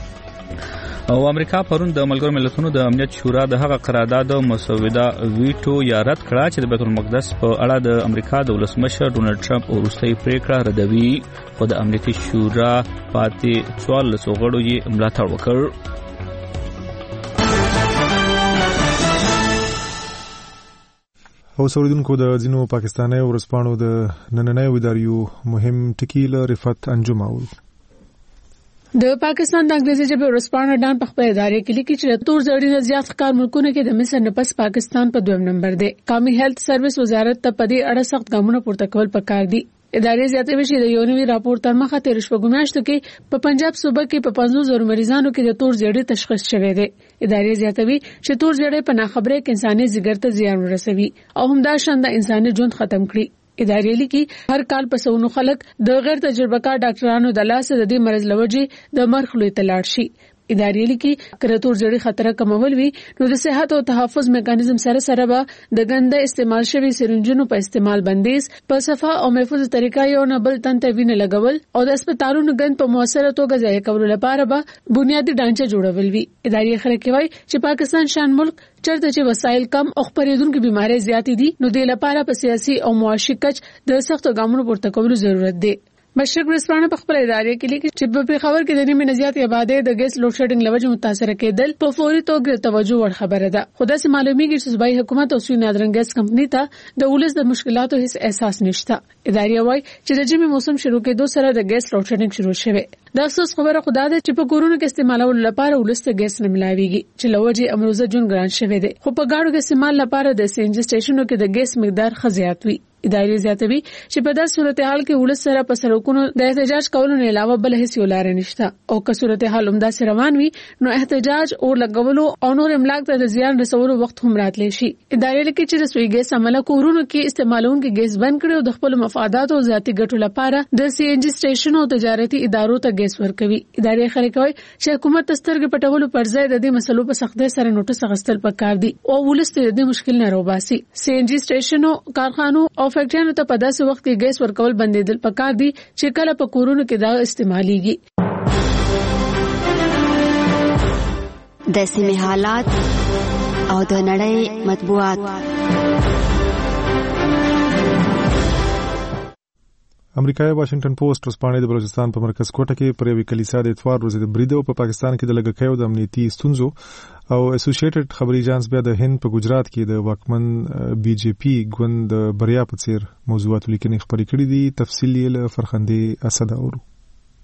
او امریکا پرون د ملګرو ملتونو د امنیت شورا د هغه قرارداد مسوده ویټو یا رد کړه چې د بیت المقدس په اړه د امریکا د ولسمشر ډونالد ټرمپ وروستۍ پریکړه ردوي. خو د امنیتي شورا پاتې 14 غړو یې ملاتړ وکړ. او سوریدونکو د ځینو پاکستاني ورسپانو د نننۍ اداریو مهم ټکی له رفعت انجم اول. د پاکستان د انګریزي ژبې ورسپانه ډان په خپل ادارې کې لیکي چې تور زړی نه زیات ښکار ملکونو کې د مصر نه پس پاکستان په دویم نمبر دی. قومي هیلث سرویس وزارت ته په دې اړه سخت ګامونه پورته کول پکار دي. ادارې زیاتوي چې د یو نوي راپور تر مخه تیر شپږ میاشتو کې په پنجاب صوبه کې په 50,000 مریضانو کې د تور زړی تشخیص شوی دی. ادارې زیاتوي چې تور زړی په ناخبره کې انساني ځګر ته زیان ورسوي او همداشان د انساني ژوند ختم کړي. ادارې لیکي هر کال په سونو خلک د غیر تجربه کار ډاکټرانو د لاس د دې مرز لوجې د مرخلوي تلاړ شي. ادارې لیکي کرتور جوړي خطر کمول وي نو د صحت او تحفظ میکانیزم سره به د ګنده استعمال شوی سرنجونو په استعمال بندیز په صفه او محفوظ طریقه یو نه بل تنته وینه لګول او د هسپتالونو ګند په موثره توګه ځای کولو لپاره به بنیادی ډانچه جوړول وي. ادارې خلک وایي چې پاکستان شان ملک چرته چې وسایل کم او خپرېدونکو بيمارۍ زیات دي نو د لپاره په سیاسي او معاشي کچ د سختو ګامونو پورته کولو ضرورت دی. مشرق ورسپانه په خپل ادارې کې لیکي چې په پیښور کې د نیمه نزيات آبادی د ګیس لوډ شیډینګ لوجه متاثر کېدل په فوري توګه توجه ور خبره ده. خو دا معلومیږي چې صوبایي حکومت او سوی نادرن ګیس کمپنی ته د ولس د مشکلاتو هیڅ احساس نشته. ادارې وايي چې د جمی موسم شروع کېدو سره د ګیس لوډ شیډینګ شروع شوه. د افسوس خبره خدای ده چې په کورونو کې استعمالولو لپاره ولست ګیس نه ملاويږي چې لوجه امروزه جون ګران شوه دي. خو په گاډو کې استعمال لپاره د سی ان جی سټیشنونو کې د ګیس مقدار خزيات وي. ادارې زیاتوي چې په داسې صورتحال کې ولس سره په سړکونو د احتجاج کولو نه علاوه بل هیڅ ولاره نشته او که صورتحال همدا سره روان وي نو احتجاج او لګولو او نور املاک ته د زیان رسولو وخت هم راتلی شي. ادارې لیکي چې د سوی ګیس عمله کورونو کې استعمالونکو ګیس بند کړي او د خپل مفادات او ذاتي ګټو لپاره د سی ان جی سټیشن او تجارتي ادارو ته ګیس ورکوي. ادارې خلک وایي چې حکومت سترګې پټولو پر ځای د دې مسلو په سختۍ سره نوټس اخیستل پکار دي او ولس ته د مشکل نه روباسي. سی ان جی سټیشن او کارخانو او فیکټریانو ته په داسې وخت کې ګیس ورکول بندیدل پکار دي چې کله په کورونو کې دا استعماليږي. د سیمې حالات او د نړۍ مطبوعات. امریکایي واشنگټن پوسټ ورسپانې د بلوچستان په مرکز کوټه کې پر یوې کلیسا د اتوار ورځې د بریده په پاکستان کې د لګکیو د امنیتي ستونزو او اسوسییټډ خبري اژانس بیا د هند په ګجرات کې د واکمن بي جے پی ګوند د بریا په څیر موضوعات لیکنې خبرې کړې دي. تفصیل یې له فرخندې اسد اورو.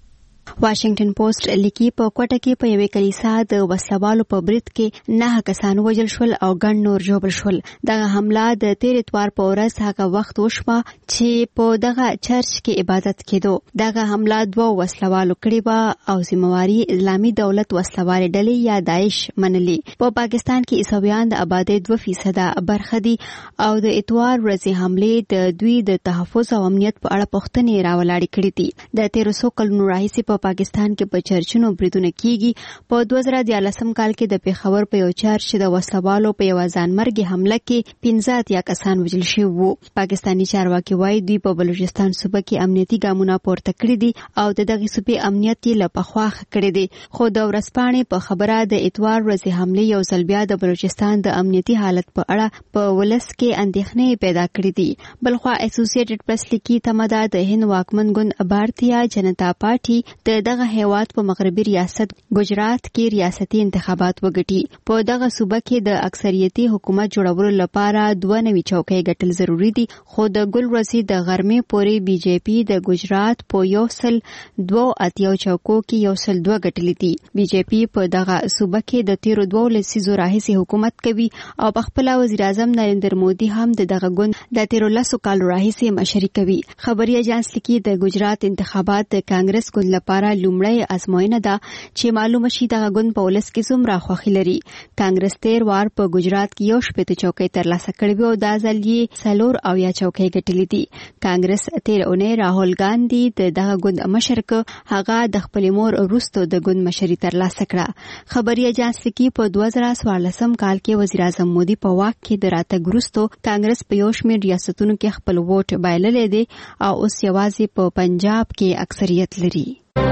واشنگټن پوسټ لیکي په کوټه کې په یوې کلیسا د وسلوالو په برید کې 9 کسان وژل شول او ګڼ نور ژوبل شول. دغه حمله د تیر اتوار په ورځ هغه وخت وشوه چې په دغه چرچ کې عبادت کېدو. دغه حمله 2 وسلوالو کړې و او ذمہواری اسلامي دولت وسلوال ډلې یا داعش منلي. په پاکستان کې عیسویان د آبادی 2% برخه دي او د اتوار ورځې حمله د دوی د تحفظ او امنیت په اړه پوښتنې راولاړې کړې دي. د 1300 کلونو راهیسې په پاکستان کې په چرچونو بریدونه کیږي. په 2014 کال کې د پیښور په یو چرچ د وسلوالو په یو ځانمرګي حمله کې 15 کسان وژل شوي وو. پاکستاني چارواکي وایي دوی په بلوچستان صوبه کې امنیتي ګامونه پورته کړي دي او د دغه صوبې امنیت یې له پخوا ښه کړی دی. خو د ورځپاڼې په خبره د اتوار ورځې حملې یو ځل بیا د بلوچستان د امنیتي حالت په اړه په ولس کې اندېښنې پیدا کړې دي. بلخوا اسوسییټډ پریس لیکي تمه ده د هند واکمن ګوند بھارتیا جنتا پارټي د دغه هیواد په مغربي ریاست ګجرات کې ریاستي انتخابات وګټي. په دغه صوبه کې د اکثریتي حکومت جوړولو لپاره 2 نوي چوکۍ ګټل ضروری دي. خو د ګل ورځې د غرمې پورې بي جے پی د ګجرات په 102 چوکو کې 102 ګټلې دي. بي جے پی په دغه صوبه کې د 13 لسیزو راهیسې حکومت کوي او په خپل وزیر اعظم نریندر مودي هم دغه ګوند د 13 کال راهیسې مشري کوي. خبري اژانس لیکي د ګجرات انتخابات د کانګرس ګوند لپاره لومړی ازموینه ده چې معلومه شي دغه ګوند په ولس کې څومره خوښي لري. کانګرس 13 وار په ګجرات کې 1 چوکۍ ترلاسه کړې وي او دا ځل یې 4 چوکۍ ګټلې دي. کانګرس 13 اونۍ راهول ګاندي دغه ګوند مشر ک هغه د خپل مور وروسته د ګوند مشري ترلاسه کړه. خبري اژانس لیکي په 2014 کال کې وزیر اعظم مودي په واک کې د راتګ وروسته کانګرس په 1 شمېر ریاستونو کې خپل ووټ بایللې دي او اوس یوازې په پنجاب کې اکثریت لري.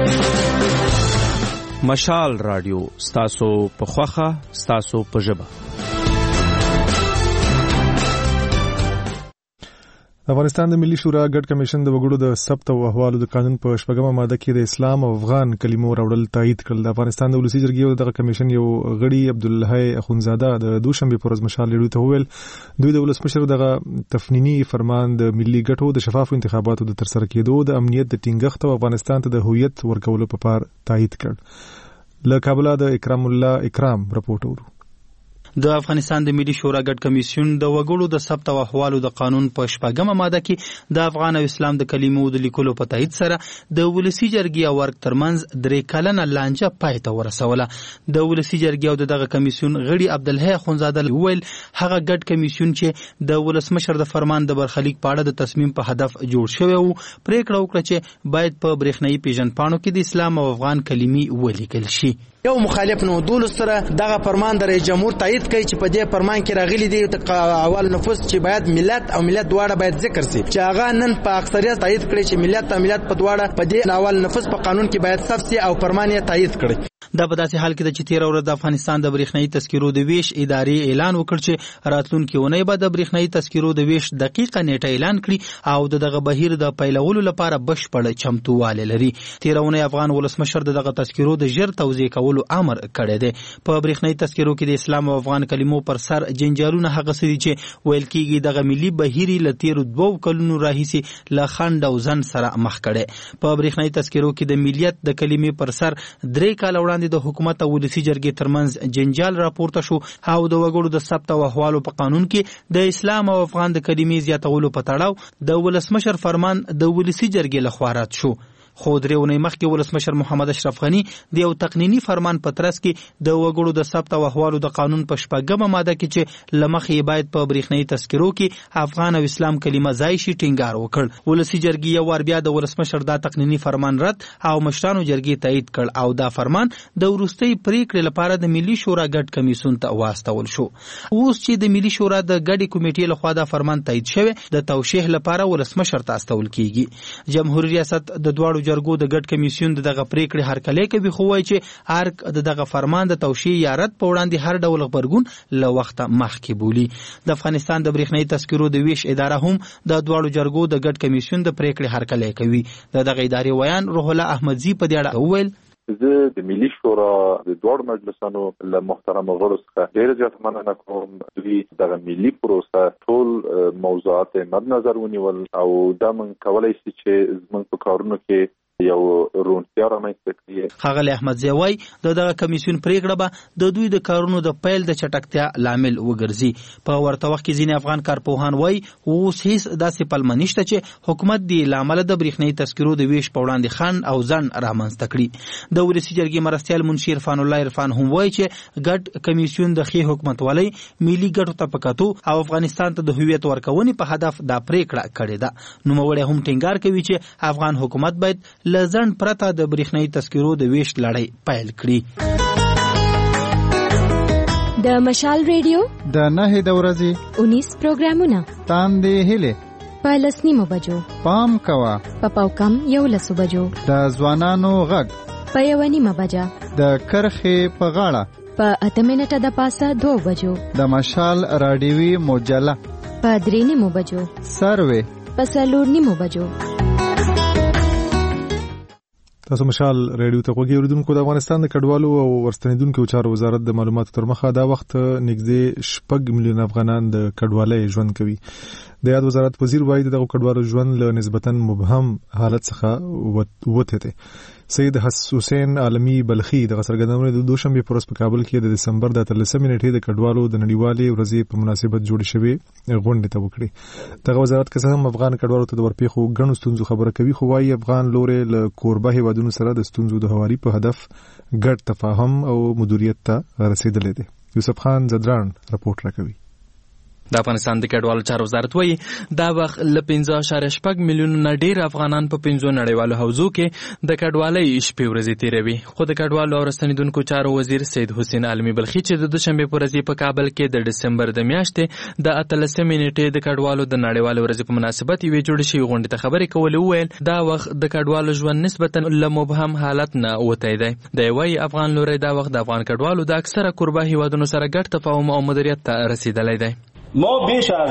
مشال رادیو ستاسو په خوخه ستاسو په ژبه. افغانستان د ملي شورا ګډ کمیشن د وګړو د ثبت او احوالو د قانون په 8مه ماده کې د اسلام او افغان کلمو راوړل تایید کړل. د افغانستان د ولسی جرګې دغه کمیشن یو غړي عبدالحی اخونزاده د دوشنبه پر ورځ مشال لري ته ویل دوی د ولسمشر دغه تفنینی فرمان د ملي ګټو د شفاف انتخاباتو د ترسره کېدو د امنیت د ټینګښت او افغانستان ته د هویت ورکولو په پار تایید کړ. له کابل د اکرام الله اکرام رپورټ ورو. د افغانستان د ملي شورا ګډ کمیسیون د وګړو د ثبت او احوالو د قانون په 8مه ماده کې د افغان او اسلام د کلمو د لیکلو په تایید سره د ولسی جرګې او ورک ترمنځ 3 کلنه لانجه پای ته ورسوله. د ولسی جرګې او دغه کمیسیون غړي عبدالحی اخونزاده ویل هغه ګډ کمیسیون چې د ولسمشر د فرمان د برخلیک په اړه د تصمیم په هدف جوړ شوی وو پریکړه وکړه چې باید په برېښنايي پیژنپاڼو کې د اسلام او افغان کلمې ولیکل شي. یو مخالف نو دول سره دغه فرمان د رئیس جمهور تایید کوي چې په دې فرمان کې راغلي دي اول نفوس چې باید ملت او ملت دواړه باید ذکر شي چې هغه نن په اکثریت تایید کړي چې ملت او ملت په دواړه په دې اول نفوس په قانون کې باید ثبت شي او فرمان یې تایید کړي. دا په داسې حال کې د 13 ورځې د افغانستان د برېښنايي تذکرو د ویش ادارې اعلان وکړ چې راتلونکي اونۍ به د برېښنايي تذکرو د ویش دقیقه نیټه اعلان کړي او دغه بهیر د پیلولو لپاره بشپړ چمتووالی لري. 13 اونۍ افغان ولسمشر دغه تذکرو د ژر توزیع کولو امر کړی دی. په برېښنايي تذکرو کې د اسلام او افغان کلمو پر سر جنجالونه هغه څه دي چې ویل کېږي دغه ملي بهیر له 2 کلونو راهیسې له خنډ او ځن سره مخ کړي. په برېښنايي تذکرو کې د ملیت د کلمې پر سر 3 کال وړاندې د حکومت او ولسی جرګې ترمنځ جنجال راپورته شو او د وګړو د ثبت او احوالو په قانون کې د اسلام او افغان د کلمې زیاتولو په تړاو د ولسمشر فرمان د ولسی جرګې لخوا رد شو. خو درې ونې مخکې ولسمشر محمد اشرف غنی د یو تقنینی فرمان په ترڅ کې د وګړو د ثبت او احوالو د قانون په 8مه ماده کې چې لمخې باید په برېښنايي تذکرو کې افغان او اسلام کلمه ځای شي ټینګار وکړ. ولسی جرګې یو ور بیا د ولسمشر دا تقنینی فرمان رد او مشرانو جرګې تایید کړ او دا فرمان د وروستۍ پریکړې لپاره د ملي شورا ګډ کمیسیون ته واستول شو. اوس چې د ملي شورا د ګډې کمیټې لخوا دا فرمان تایید شوی د توشیح لپاره ولسمشر ته استول کیږي. جمهوریت ریاست د دواړو جرګو د ګډ کمیسیون دغه پریکړې هرکلی کوي خو وایي چې ارګ دغه فرمان د توشیح یا رد په وړاندې هر ډول غبرګون له وخته مخکې بولي. د افغانستان د برېښنايي تذکرو د ویش اداره هم د دواړو جرګو د ګډ کمیسیون د پریکړې هرکلی کوي. دغه ادارې ویان روح الله احمدزي په دې اړه وویل زه د ملي شورا د دوړ مجلسونو له محترم غړو څخه ډېر زیات مننه کوم. دوی دغه ملي پروسه ټول موضوعات مد نظر ونیول او دا من کولای شي چې زموږ په کارونو کې یو رونتیا رامنځته کړي. ښاغلی احمدزی وایي دغه کمیسیون پریکړه به د دوی د کارونو د پیل د چټکتیا لامل وګرځي. په ورته وخت کې ځینې افغان کارپوهان وایي اوس هیڅ داسې پلمه نشته چې حکومت د لامل د برېښنايي تذکرو د ویش په وړاندې خنډ او ځنډ رامنځته کړي. د ولسي جرګې مرستیال منشي عرفان الله عرفان هم وایي چې ګډ کمیسیون د ښې حکومتولۍ ملي ګټو ته په کتو او افغانستان ته د هویت ورکونې په هدف دا پریکړه کړې ده. نوموړی هم ټینګار کوي چې افغان حکومت باید له ځنډ پرته د برېښنايي تذکرو د ویش لړۍ پیل کړي. د مشال ریډیو د 9 د ورځې 19 پروګرامونه تاندې هله په 10 بجو پام کوا په پاوکم 11 بجو د ځوانانو غږ په 1:30 بجه د کرخې په غاړه په 8 منټه د پاسه 2 بجو د مشال رادیوي مجله په 3:30 بجو سروي په 4:30 بجو. تاسو مشال رادیو ته وګورئ. اوریدونکو د افغانستان د کډوالو او ورستنیدونکو چارو وزارت د معلوماتو تر مخه دا وخت نږدې 6 میلیون افغانان د کډوالۍ ژوند کوي. د یاد وزارت وزیر وایي دغه کډوالو ژوند له نسبتاً مبهم حالت څخه وته دي. سید حسین عالمی بلخی د څرګندونې د دوشنبه پر ورځ په کابل کې د دسمبر د 13 نیټې د کډوالو د نړیوالې ورځې په مناسبت جوړ شوی غونډه ته وکړي. دغه وزارت کې هم افغان کډوالو ته د ورپېخو غنو ستونزو خبره کوي، خو وايي افغان لورې له کوربه هیوادونو سره د ستونزو د هواري په هدف ګډ تفاهم او مدیریت ته رسیدلې دي. یوسف خان زدران رپورټ راکوي. د افغانستان د کډوالو چارو وزارت وایي دا وخت ل 15.6 میلیون نه ډیر افغانان په 5 نړیوالو حوزو کې د کډوالۍ شپې ورځې تیروي. خو د کډوالو او رسنیدونکو چارو وزیر سید حسین عالمی بلخی چې د دوشنبه پر ورځ په کابل کې د دسمبر د میاشتې د 13 نیټې د کډوالو د نړیوالو ورځې په مناسبت یوې جوړ شوې غونډې ته خبرې کولې وویل دا وخت د کډوالو ژوند نسبتا له مبهم حالت نه وتی دی. د وایي افغان لوري دا وخت د افغان کډوالو د اکثره کوربه هیوادونو سره ګډ تفاهم او مدیریت ته رسیدلی دی. ما بیش از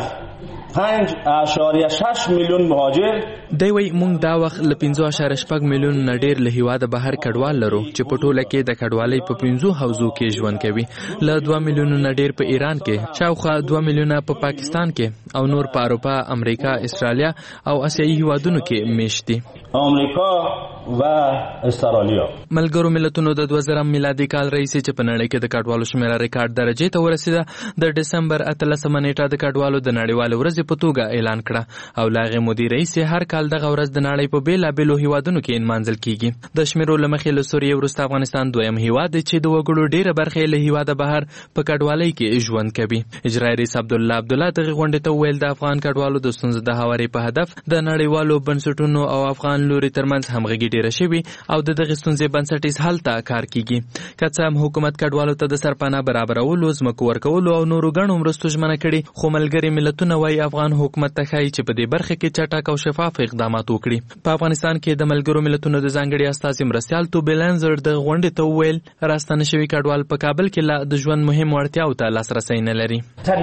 5.6 میلیون مهاجر دی وی مونږ دا وخت ل 15.6 میلیون نه ډیر له هیواده بهر کډوال لرو چې په ټوله کې د کډوالۍ په 15 حوزو کې ژوند کوي. له 2 میلیون نه ډیر په ایران کې، شاوخوا 2 میلیون په پاکستان کې او نور په اروپا، امریکا، استرالیا او اسیایي هیوادونو کې میشت دي. امریکا و استرالیا. ملګرو ملتونو د 2000 میلادي کال رئیس چې په نړۍ کې د کډوالو شمېر ریکارډ درجه ته ورسیده د دسمبر 13 نیټه د کډوالو د نړیوال ورځ په توګه اعلان کړه او لاغه مدیر رئیس هر کال دغه ورځ د نړۍ په بیلابېلو هیوادونو کې انمانځل کیږي. د شمیرو لمخې له سوریې وروسته افغانستان دویم هیواد دی چې د وګړو ډیره برخه له هیواده بهر په کډوالۍ کې ژوند کوي. اجرایي رئیس عبدالله عبدالله دغه غونډې ته ویل د افغان کډوالو د ستونزو د هواري په هدف د نړیوالو بنسټونو او افغان لوري ترمنځ همغږي ډیره شوې او د دغه ستونزې بنسټیز حل ته کار کیږي. که څه هم حکومت کډوالو ته د سرپناه برابرولو، ځمکو ورکولو او نورو ګڼو مرستو ژمنه کړې، خو ملګري ملتونه وايي افغان حکومت ته ښایي چې په دې برخه کې چټک او شفاف اقدامات وکړي. په افغانستان کې د ملګرو ملتونو د ځانګړي استازي مرستیال توبیلنزر د غونډې ته وویل راستنه شوي کډوال په کابل کې لا د ژوند مهم وړتیاو ته لاسرسی نه لري.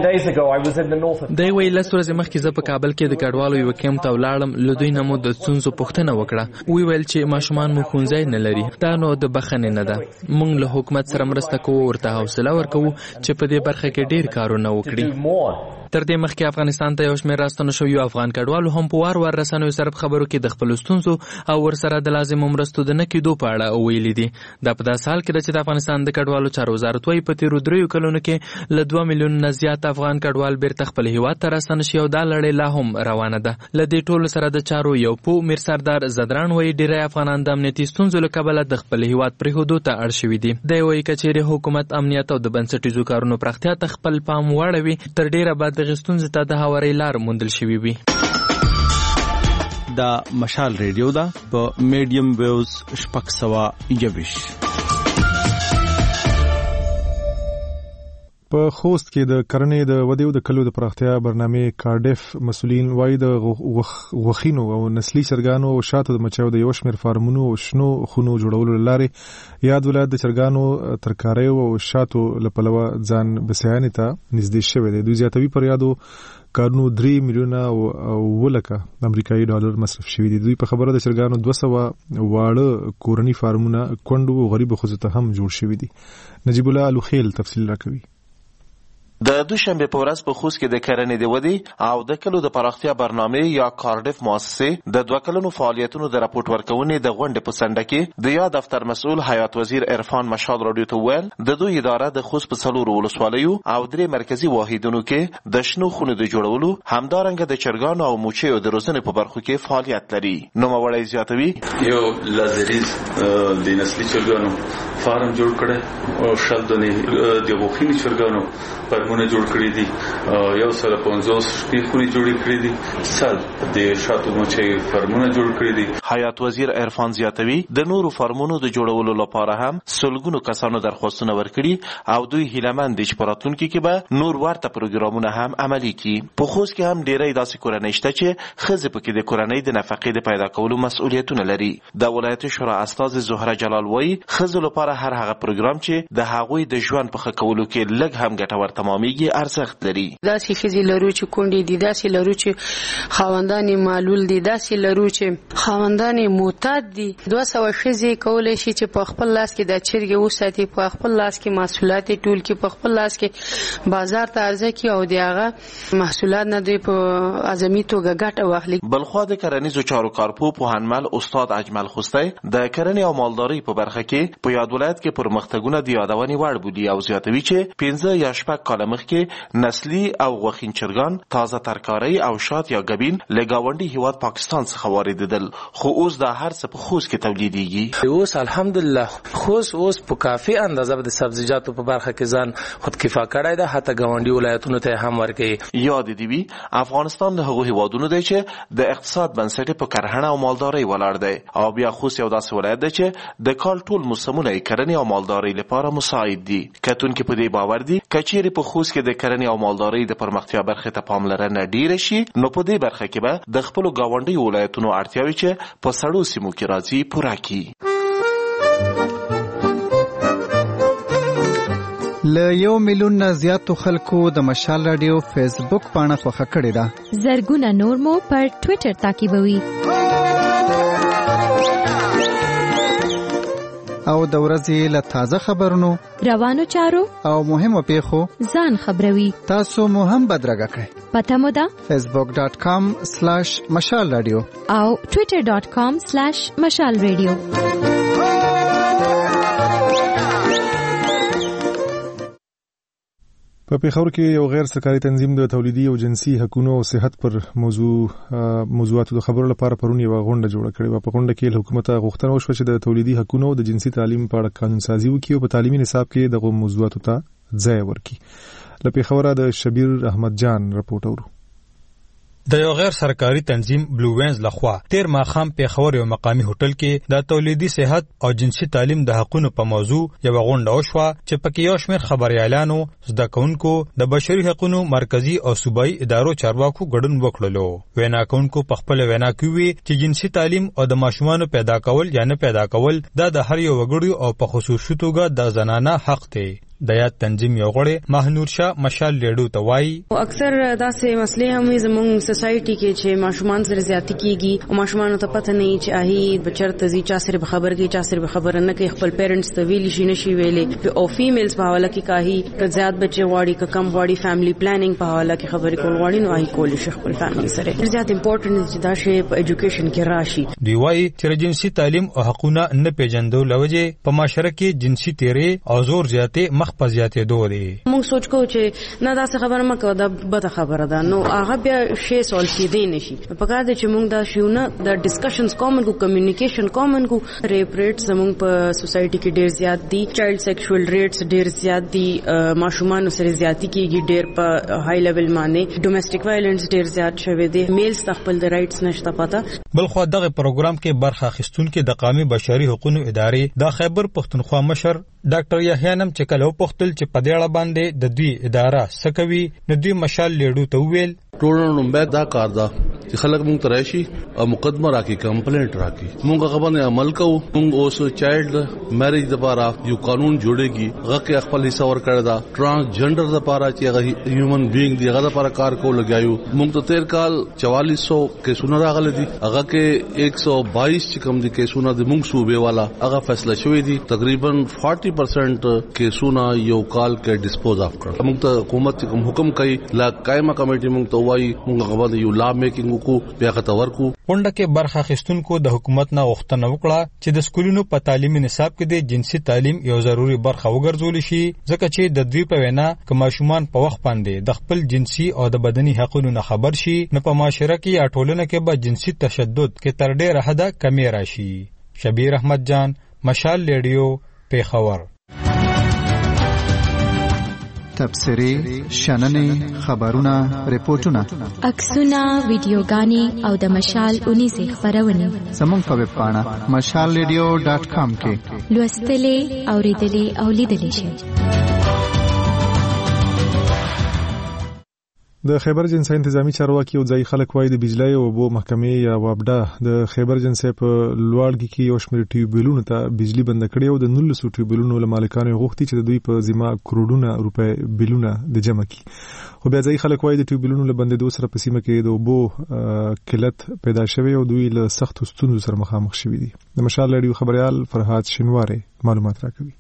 دی وایي 10 ورځې مخکې زه په کابل کې د کډوالو یو کیمپ ته ولاړم، له دوی نه مو د ستونزو پوښتنه وکړه. ویل چې ماشومان مو ښوونځی نه لري، دا نو د بخښنې نه ده. موږ له حکومت سره مرسته کوو، ورته حوصله ورکوو چې په دې برخه کې ډیر کارونه وکړي. تر دې مخکې افغانستان ته یو شمېر راستنو شویو افغان کډوالو هم په وار رسنیو سره په خبرو کې د خپلو ستونزو او ورسره د لازمو مرستو د نه کېدو په اړه ویلي دي. دا په داسې حال کې ده چې د افغانستان د کډوالو چارو وزارت وایي په تېرو 3 کلونو کې له 2 میلیون نه زیات افغان کډوال بیرته خپل هیواد ته راستنه شي او دا لړۍ لا هم روانه ده. له دې ټولو سره د چارو یو پو میر سردار زدران وایي ډېری افغانان د امنیتي ستونزو له کبله د خپل هیواد پرېښودو ته اړ شوي دي. دی وایي که چیرې حکومت امنیت او د بنسټیزو کارونو پراختیا ته خپل پام واړوي، تر ډېره به دغې ستونزې ته د هوارۍ لار موندل شوي وي. دا مشال ریډیو ده په میډیم ویوز 621. په خوست کې د کرنې د ودې او د کلو د پراختیا برنامه کارډف مسولین وایي د غوښینو او نسلي چرګانو او شاتو د مچیو د یو شمېر فارمونو او شنو خونو جوړولو لارې یاد ولایت د چرګانو ترکاریو او شاتو له پلوه ځان بسیاینې ته نږدې شوی دی. دوی زیاتوي پر یادو کارونو 3 میلیونه او ولکه امریکایي ډالر مصرف شوي دي. دوی په خبره د چرګانو 200 واړه کورني فارمونه کونډو او غریبو ښځو ته هم جوړ شوي دي. نجیب الله الوخیل تفصیل راکوي. د دوشنبه په ورځ په خوست کې د کرنې د ودی او د کلو د پراختیا برنامه یا کارډف مؤسسه د 2 کلونو فعالیتونو د راپورټ ورکونې د غونډې په سنډه کې د یاد دفتر مسؤل حیات وزیر عرفان مشال رادیو ته ویل د دوی اداره د خوست په څلورو ولسوالیو او 3 مرکزی واحدونو کې د شنو خونو د جوړولو همدارنګه د چرګانو او موچیو د روزنې په برخو کې فعالیت لري. نو مولای زیاتوي یو لازریز د نسلي چرګانو فارم جوړ کړي او شلدنې د غوښینې چرګانو فرمونه جوړ کړی دي، یو سره 50 شپې خونې جوړې کړې دي، سل د شاتو موچي فرمونه جوړ کړی دي. حیات وزیر عرفان زیاتوي د نورو فرمونو د جوړولو لپاره هم سلګونو کسانو درخواستونه ورکړي او دوی هیلهمند دي چې په راتلونکي کې به نور ورته پروګرامونه هم عملي کړي. په خوست کې هم ډېری داسې کورنۍ شته چې ښځې پکې د کورنۍ د نفقې د پیدا کولو مسؤلیتونه لري. د ولایت شورا استاذ زهره جلال وایي ښځو لپاره هر هغه پروګرام چې د هغوی د ژوند په ښه کولو کې لږ هم ګټور تمامېږي ارزښت لري. داسې ښځې لرو چې کونډې دي، داسې لرو چې خاوندان معلول دي، داسې لرو چې خاوندان معتاد دي. 200 ښځې کولی شي چې په خپل لاس کې د چرګې وساتي، په خپل لاس کې محصولات ټول کې، په خپل لاس کې بازار ته عرضه کړي او د هغه محصولات نه دوی په اعظمي توګه ګټه واخلي. بلخوا د کرنیزو چارو کارپو پوهنمل استاد اجمل خوستی د کرنې او مالدارۍ په برخه کې په یاد ولایت کې پرمختګونه د یادونې وړ بولي او زیاتوي چې 15 یا 6 کال مخکې نسلي او غوښین چرګان، تازه ترکارۍ او شات یا ګبین له ګاونډي هیواد پاکستان څخه واردېدل، خو اوس دا هر څه په خوست کې تولیدېږي. اوس الحمدلله خوست اوس په کافي اندازه د سبزیجاتو په برخه کې ځان خودکفا کړی ده، حتی ګاونډي ولایتونو ته هم ورکوي. یاد دې وي افغانستان د هغو هیوادونو دی چې د اقتصاد بنسټ په کرهڼه او مالدارۍ ولاړ دی او بیا خوست یو داسې ولایت دی چې د کال ټول موسمونه یې کرنې او مالدارۍ لپاره مساعد دي. کتونکي په دې باور دي کچېرې په خوست کې د کرنې او مالدارۍ د پرمختیا برخې ته پاملرنه ډیره شي نو په دې برخه کې به د خپل ګاونډي ولایتونو اړتیاوې چې په سړو سیمو کې راځي پوره کړي. له 1 میلیون نه زیاتو خلکو د مشال رادیو فیسبوک پاڼه خوښه کړې ده. زرګونه نور مو پر ټوئیټر تعقیبوي او د ورځې له تازه خبرونو، روانو چارو او مهمو پیښو ځان خبروي. تاسو مو هم بدرګه کړئ. پته مو ده facebook.com/مشال رادیو او twitter.com/مشال رادیو. په پیښور کې یو غیر سرکاري تنظیم د تولیدي او جنسي حقوقو او صحت پر موضوعاتو د خبرو لپاره پرون یو غونډه جوړه کړې و. په غونډه کې حکومت غوښتنه وشوه چې د تولیدي حقوقو او د جنسي تعلیم په اړه قانون سازي وکړي او په تعلیمي نصاب کې دغه موضوعاتو ته ځای ورکړي. له پیښور د شبیر احمد جان رپورټ اورو. د یو غیر سرکاري تنظیم بلو وینز لخوا تیر ماخام پیښور یو مقامی هوټل کې د تولیدي صحت او جنسي تعلیم د حقوقو په موضوع یو غونډه وشوه چې پکې یو شمېر خبريالانو، زده کوونکو، د بشري حقوقو مرکزی او صوبایي ادارو چارواکو ګډون وکړلو. وینا کوونکو په خپل وینا کې وی چې جنسي تعلیم او د ماشومانو پیدا کول یا نه پیدا کول د هر یو وګړي او په خصوصي توګه د زنانه حق دی. د یاد تنظیم یو غړی ماهنور شاه مشال لیډو ته وایي اکثر داسې مسلې هم زموږ سوسایټي کې چې ماشومان سره زیاتی کیږي او ماشومان ته پته نه چې اهي بچرته زی چا سره خبر کې چا سره خبر نه کوي، خپل پیرنټس ته ویلی شي نشي ویلې او فیمیلز په حواله کې کاهي که زیات بچي واړي که کم واړي فیملی پلانینګ په حواله کې خبرې کول واړي نو اهي کول شي خپل فیملی سره. زیات امپورټنت چې دا شی په ایجوکیشن کې راشي. دی وایي چې جنسي تعلیم او حقوقونه نه پیژندو لوجه په معاشره کې جنسي تیرې او زور زیاتې مخ په زیاتې دوه دي. موږ سوچ کوو چې نه دا څه خبره مکو دا بده خبره ده نو هغه بیا شی سوال کېدی نشي. په کار دي چې موږ دا شیونه د ډسکشنز کومن کو کمیونیکیشن کومن کو. ریپ ریټس زموږ په سوسایټي کې ډیر زیات دي، چایلډ سیکشوال ریټس ډیر زیات دي، ماشومان سره زیاتی کېږي ډیر په های لیول باندې، ډومېسټک وایلنس ډیر زیات شوی دی، میلز خپل د رائټس نشته پته. بل خو دغه پروګرام کې برخه اخیستونکو د قومي بشري حقوقو ادارې د خیبر پښتونخوا مشر ډاکټر یحیی نم چې کله پختل چې په دې اړه باندې د دوی اداره سکوي نو دوی مشال لیډو ته ویل ټولنه نومبه دا کار ده چې خلک مونږ تراشي او مقدمه راکې کمپلینټ راکې مونږ هغه باندې عمل کوو. مونږ اوس چایلډ میریج لپاره یو قانون جوړېږي هغه خپل حصہ ورکړی دا ټرانسجنډر لپاره چې هغه هیومن بینګ دی هغه لپاره کار کوو لګیاو. مونږ ته 13 کال 4400 کیسونه راغلي دي هغه کې 122 چې کوم دي کیسونه د مونږ صوبې والا هغه فیصله شوی دي. تقریبا 40% کیسونه یو کال کې ډیسپوز اف کړ. موږ ته حکومت کوم حکم کوي لا قائمه کمیټه موږ ته وایي موږ غواړو یو لا میکینګ وکړو بیا خطر ورکو. پونډه کې برخه اخیستونکو د حکومت نه غوښتنه وکړه چې د سکولونو په تعلیمي نصاب کې د جنسي تعلیم یو ضروري برخه وګرځول شي ځکه چې د دوی په وینا که ماشومان په وخت باندې د خپل جنسي او د بدني حقوقو نه خبر شي نو په معاشره کې یا ټولنه کې به جنسي تشدد کې تر ډیره حده کمی راشي. شبیر احمد جان، مشال ریډیو، پیښور. تبصرې، شننې، خبرونه، ریپورتونه، عکسونه، ویډیوګانې او د مشال اونیزې خبرونه زموږ په ویب پاڼه mashalradio.com کې لوستلې، اوریدلې او لیدلې شئ. د خیبر جنسي انتظامی چارواکي او ځای خلک وایي د بجلی او اوبو محکمې یا وابډا د خیبر جنسي په لوړګي کې یو شمېر ټیوبلونو ته بجلی بند کړي او د 19 ټیوبلونو له مالکانو غوښتي چې د دوی په ذمہ کروڑونه روپے بلونه د جمع کړي. خو بیا ځای خلک وایي د ټیوبلونو له بندېدو سره په سیمه کې د اوبو قلت پیدا شوی او دوی له سخت ستونزو سره مخامخ شوي دي. د مشال ریډیو خبريال فرهاد شینواره معلومات راکوي.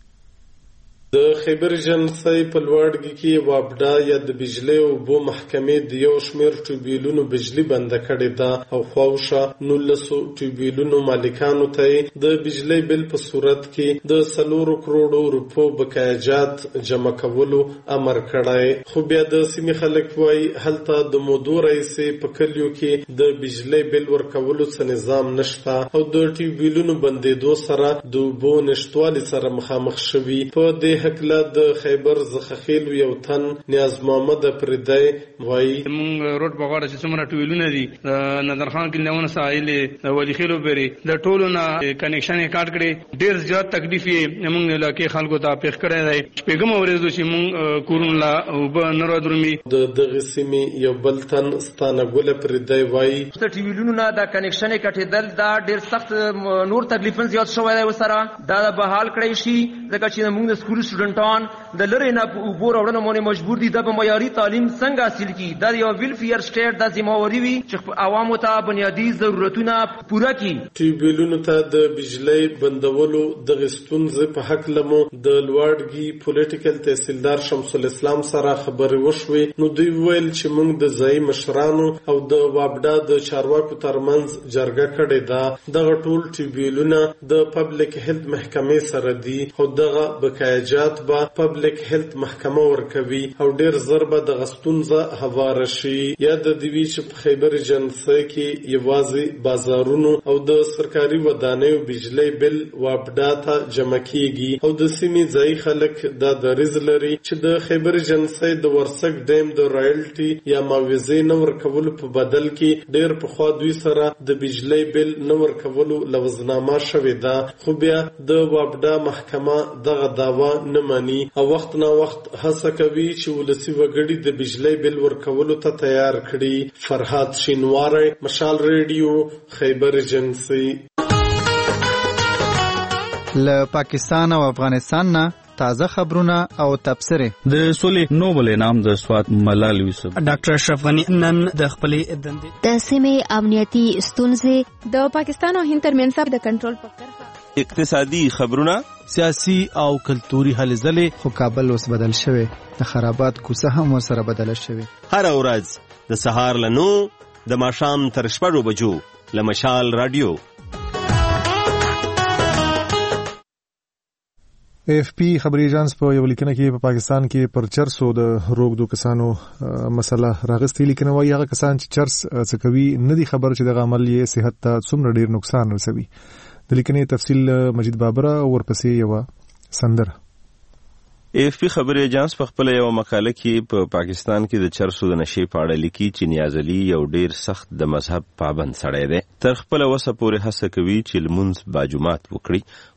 د خیبر جنسي په لوړګي کې وابډا یا د بجلی او اوبو محکمې د یو شمېر ټیوبلونو بجلی بند کړې ده او خواوشه 19 ټیوبلونو مالکانو ته د بجلی بل په صورت کې د 4 کروڑو روپو بقایجات جمع کولو امر کړی. خو بیا د سیمې خلک وایي هلته د مودو رئیس په کلیو کې د بجلی بل ورکولو څه نظام نشته او د ټیوبلونو بندېدو سره د اوبو نشټوالي سره مخامخ شوي. په دې حکله د خیبر زخخیل یو تن نیاز محمد پردای وایي موږ روډ په غاړه چې څومره ټویلونه دي نظر خان کې لونه ساحل ولی خیلو بری د ټولو نه کنیکشن یې کاټ کړي. ډیر زیات تکلیف یې موږ نه لکه خلکو ته پیښ کړی دی. پیغام اورېدو چې موږ کورون لا او نور درمي د دغه سیمې یو بل تن ستانه ګل پردای وایي د ټیویلونو نه د کنیکشن یې کټېدل دا ډیر سخت نور تکلیفونه زیات شوی دی وسره دا به حال کړی شي ځکه چې موږ د سکول سټوډنټان د لری نه په اوبو راوړنه باندې مجبور دي د معیاري تعلیم څنګه حاصل کی د یو ویلفیر سټیټ د ذمہواری وي چې عوامو ته بنیادی ضرورتونه پوره کړي. ټیوبلونو ته د بجلی بندولو د غستونځ په حق لمو د لوړګي پولیټیکل تحصیلدار شمس الاسلام سره خبرې وشوي نو دوی ویل چې موږ د ځای مشرانو او د وابډا د چارواکو ترمنځ جرګه کړې ده. دغه ټول ټیوبلونه د پبلک هیلث محکمې سره دي او دغه بقایجات به پبلک هیلث محکمه ورکوي او ډیر زر به د غستونځه هواره شي. یا د دوی چې په خیبر جنسي کې یوازې بازارونو او د سرکاري ودانیو بجلی بل وابډا ته جمع کیږي او د سیمې ځای خلک دا دریز لري چې د خیبر جنسي د ورسک ډیم د رایلټي یا معاوضې نه ورکولو په بدل کې ډیر پخوا دوی سره د بجلی بل نه ورکولو لوزنامه شوې ده. خو بیا د وابډا محکمه دغه داوا نه مانی او وخت نا وخت هڅه کوي چې ولسی وګړي د بجلی بل ورکولو ته تیار کړي. فرهاد شینواره، مشال ریډیو، خیبر جنسي. له پاکستان او افغانستان نه تازه خبرونه او تبصرې. د سولې نوبل انعام د سوات ملال یوسف ډاکټر اشرف غنی نن د خپلې دندې د سیمې امنیتي ستونزې د پاکستان او هند ترمنځ د کنټرول په کرښه اقتصادي خبرونه، سیاسي او کلتوري هلې ځلې. خو کابل اوس بدل شوی د خرابات کوڅه هم ورسره بدله شوی. هر ورځ د سهار له 9 د ماښام تر 6 بجو له مشال رادیو. اف پی خبري ایجنس په یو لیکنه کې په پاکستان کې پر چرسو د روغدو کسانو مسله راغستې لیکنه وایي هغه کسان چې چرس څه کوي نه دي خبر چې دغه عمل یې صحت ته څومره ډیر نقصان رسوي. د لیکنې تفصیل مجید بابره ورپسې یو سندره. اف پی خبري ایجنس په خپل یو مقاله کې په پاکستان کې د چرسو د نشي په اړه لیکي چې نیاز علي یو ډیر سخت د مذهب پابند سړی دی. تر خپل وسه پورې هڅه کوي چې لمونځ باجومات وکړي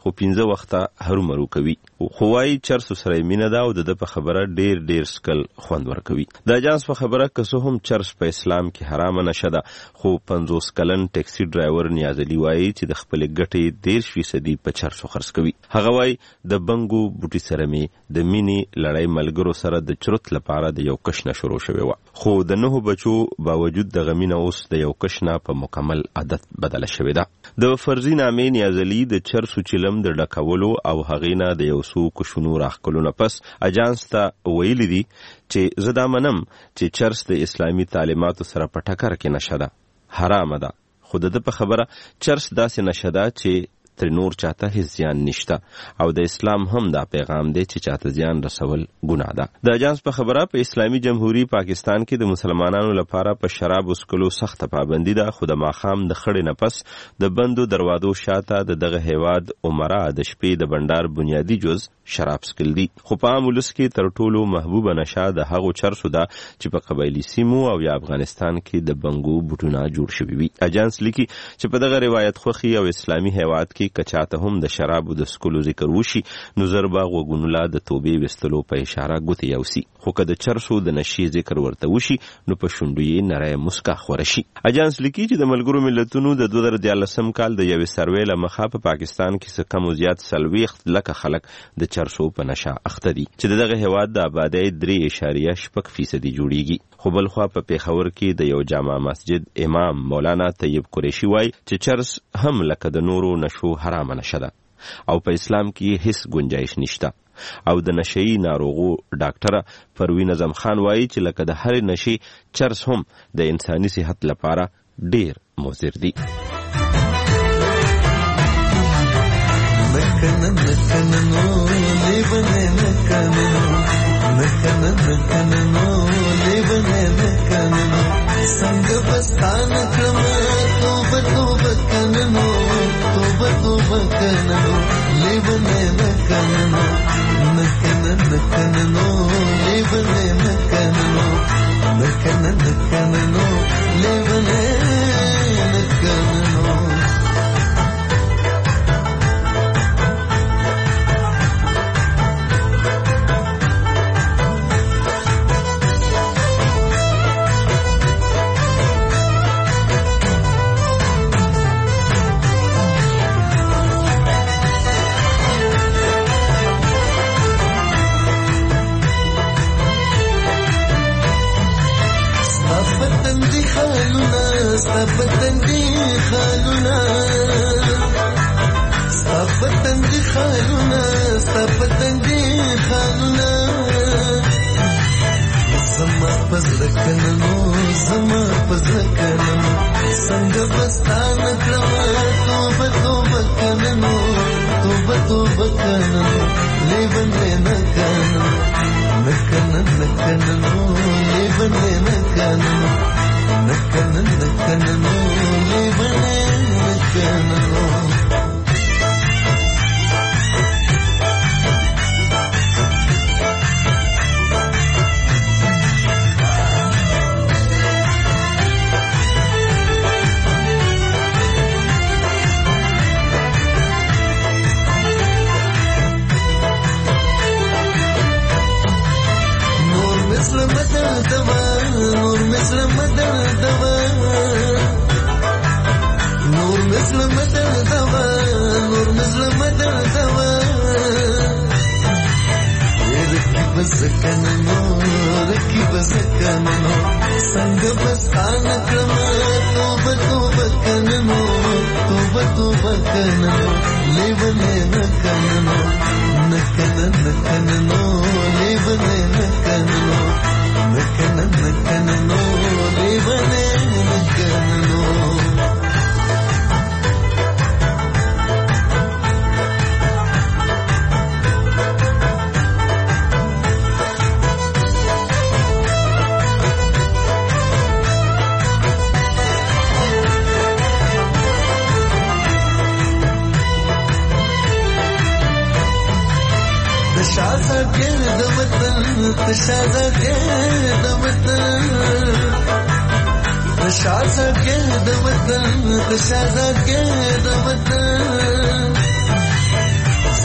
خو 15 وخته هرومرو کوي. خو وايي چرس سره مینه ده او د په خبره ډیر سکل خوند ورکوي. د اجانس په خبره که هم چرس په اسلام کې حرام نشه ده، خو 50 کلن ټیکسي ډرایور نیاز علي وايي چې د خپل ګټې 13% په چرسو خرڅ کوي. هغه وايي د بنګو بوټي سره می د مینی لړۍ ملګرو سره د چرت لپاره د یو کشنه شروع شوی و، خو د 9 بچو باوجود د غمینه اوس د یو کشنه په مکمل عادت بدله شوې ده. د فرضي نامې نیاز علي د چرسو چلم د ډکولو او هغې نه د یو څو کوشونو راخکلو نه پس اجانس ته ویلي دي چې زه دا منم چې چرس د اسلامي تعلیماتو سره په ټکر کې نشه ده، حرامه ده. خو د په خبره چرس داسې نشه ده چې تر نور چاته هیڅ زیان نشته او د اسلام هم دا پیغام دی چې چاته زیان رسول ګناه ده. د اجانس په خبره په اسلامي جمهوریت پاکستان کې د مسلمانانو لپاره په شراب وسکلو سخت پابندي ده، خو د ماخام د خړې نه پس د بندو دروازو شاته د دغه هیواد عمره د شپې د بندر بنیادی جز شراب سکل دي. خو په عام ولس کې تر ټولو محبوبه نشه د هغو چرسو ده چې په قبایلی سیمو او یا افغانستان کې د بنګو بوټونه جوړ شوي وي. اجانس لیکي چې په دغه روایت خوخي او اسلامي هیواد کې کچاته هم د شرابو د سکلو ذکر وشي نو زربا غوګونولا د توبې وستلو په اشاره ګوتې یوسي، خو که د چرسو د نشي ذکر ورته وشي نو په شونډو یې نری مسکا خوره شي. اجانس لیکي چې د ملګرو ملتونو د 2014 کال د یوې سروې له مخه په پاکستان کې څه کم او زیات 40 لکه خلک د چرسو په نشه اخته دي چې دغه هیواد د آبادی 3.6% جوړیږي. خو بلخوا په پیښور کې د یو جامع مسجد امام مولانا طیب قریشی وای چې چرس هم لکه د نورو نشو حرام نشه ده او په اسلام کې هیڅ گنجائش نشته. او د نشئی ناروغو ډاکټر پروین اعظم خان وایي چې لکه د هر نشي چرس هم د انساني صحت لپاره ډیر مضر دي.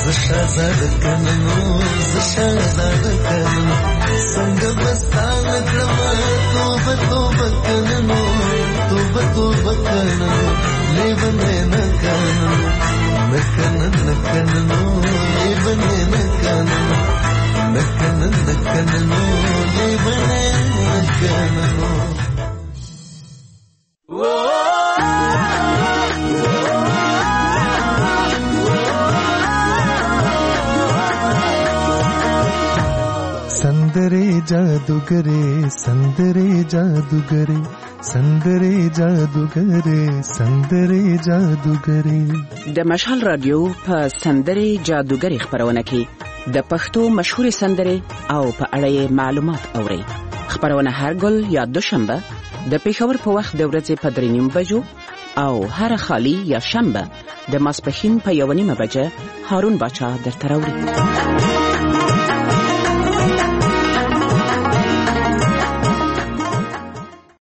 زشازاده کننو زشازاده کننو څنګه بستان کړم توبه توبه کننو توبه توبه کننو لیونه نه کننو نکنن نکننو لیونه نه کننو نکنن نکننو لیونه نه کننو संदरे जादूगरे संदरे जादूगरे संदरे जादूगरे संदरे जादूगरे د مشال رادیو په سندرې جادوګري خبرونه کې د پښتو مشهور سندرې او په اړه معلومات اورئ. خبرونه هر ګل یا دوشنبه د پېښور په وخت د ورځې په 3:30 بجو او هر خالی یا شنبه د ماسپښین په 1:30 بجه هارون باچا درته راوړي.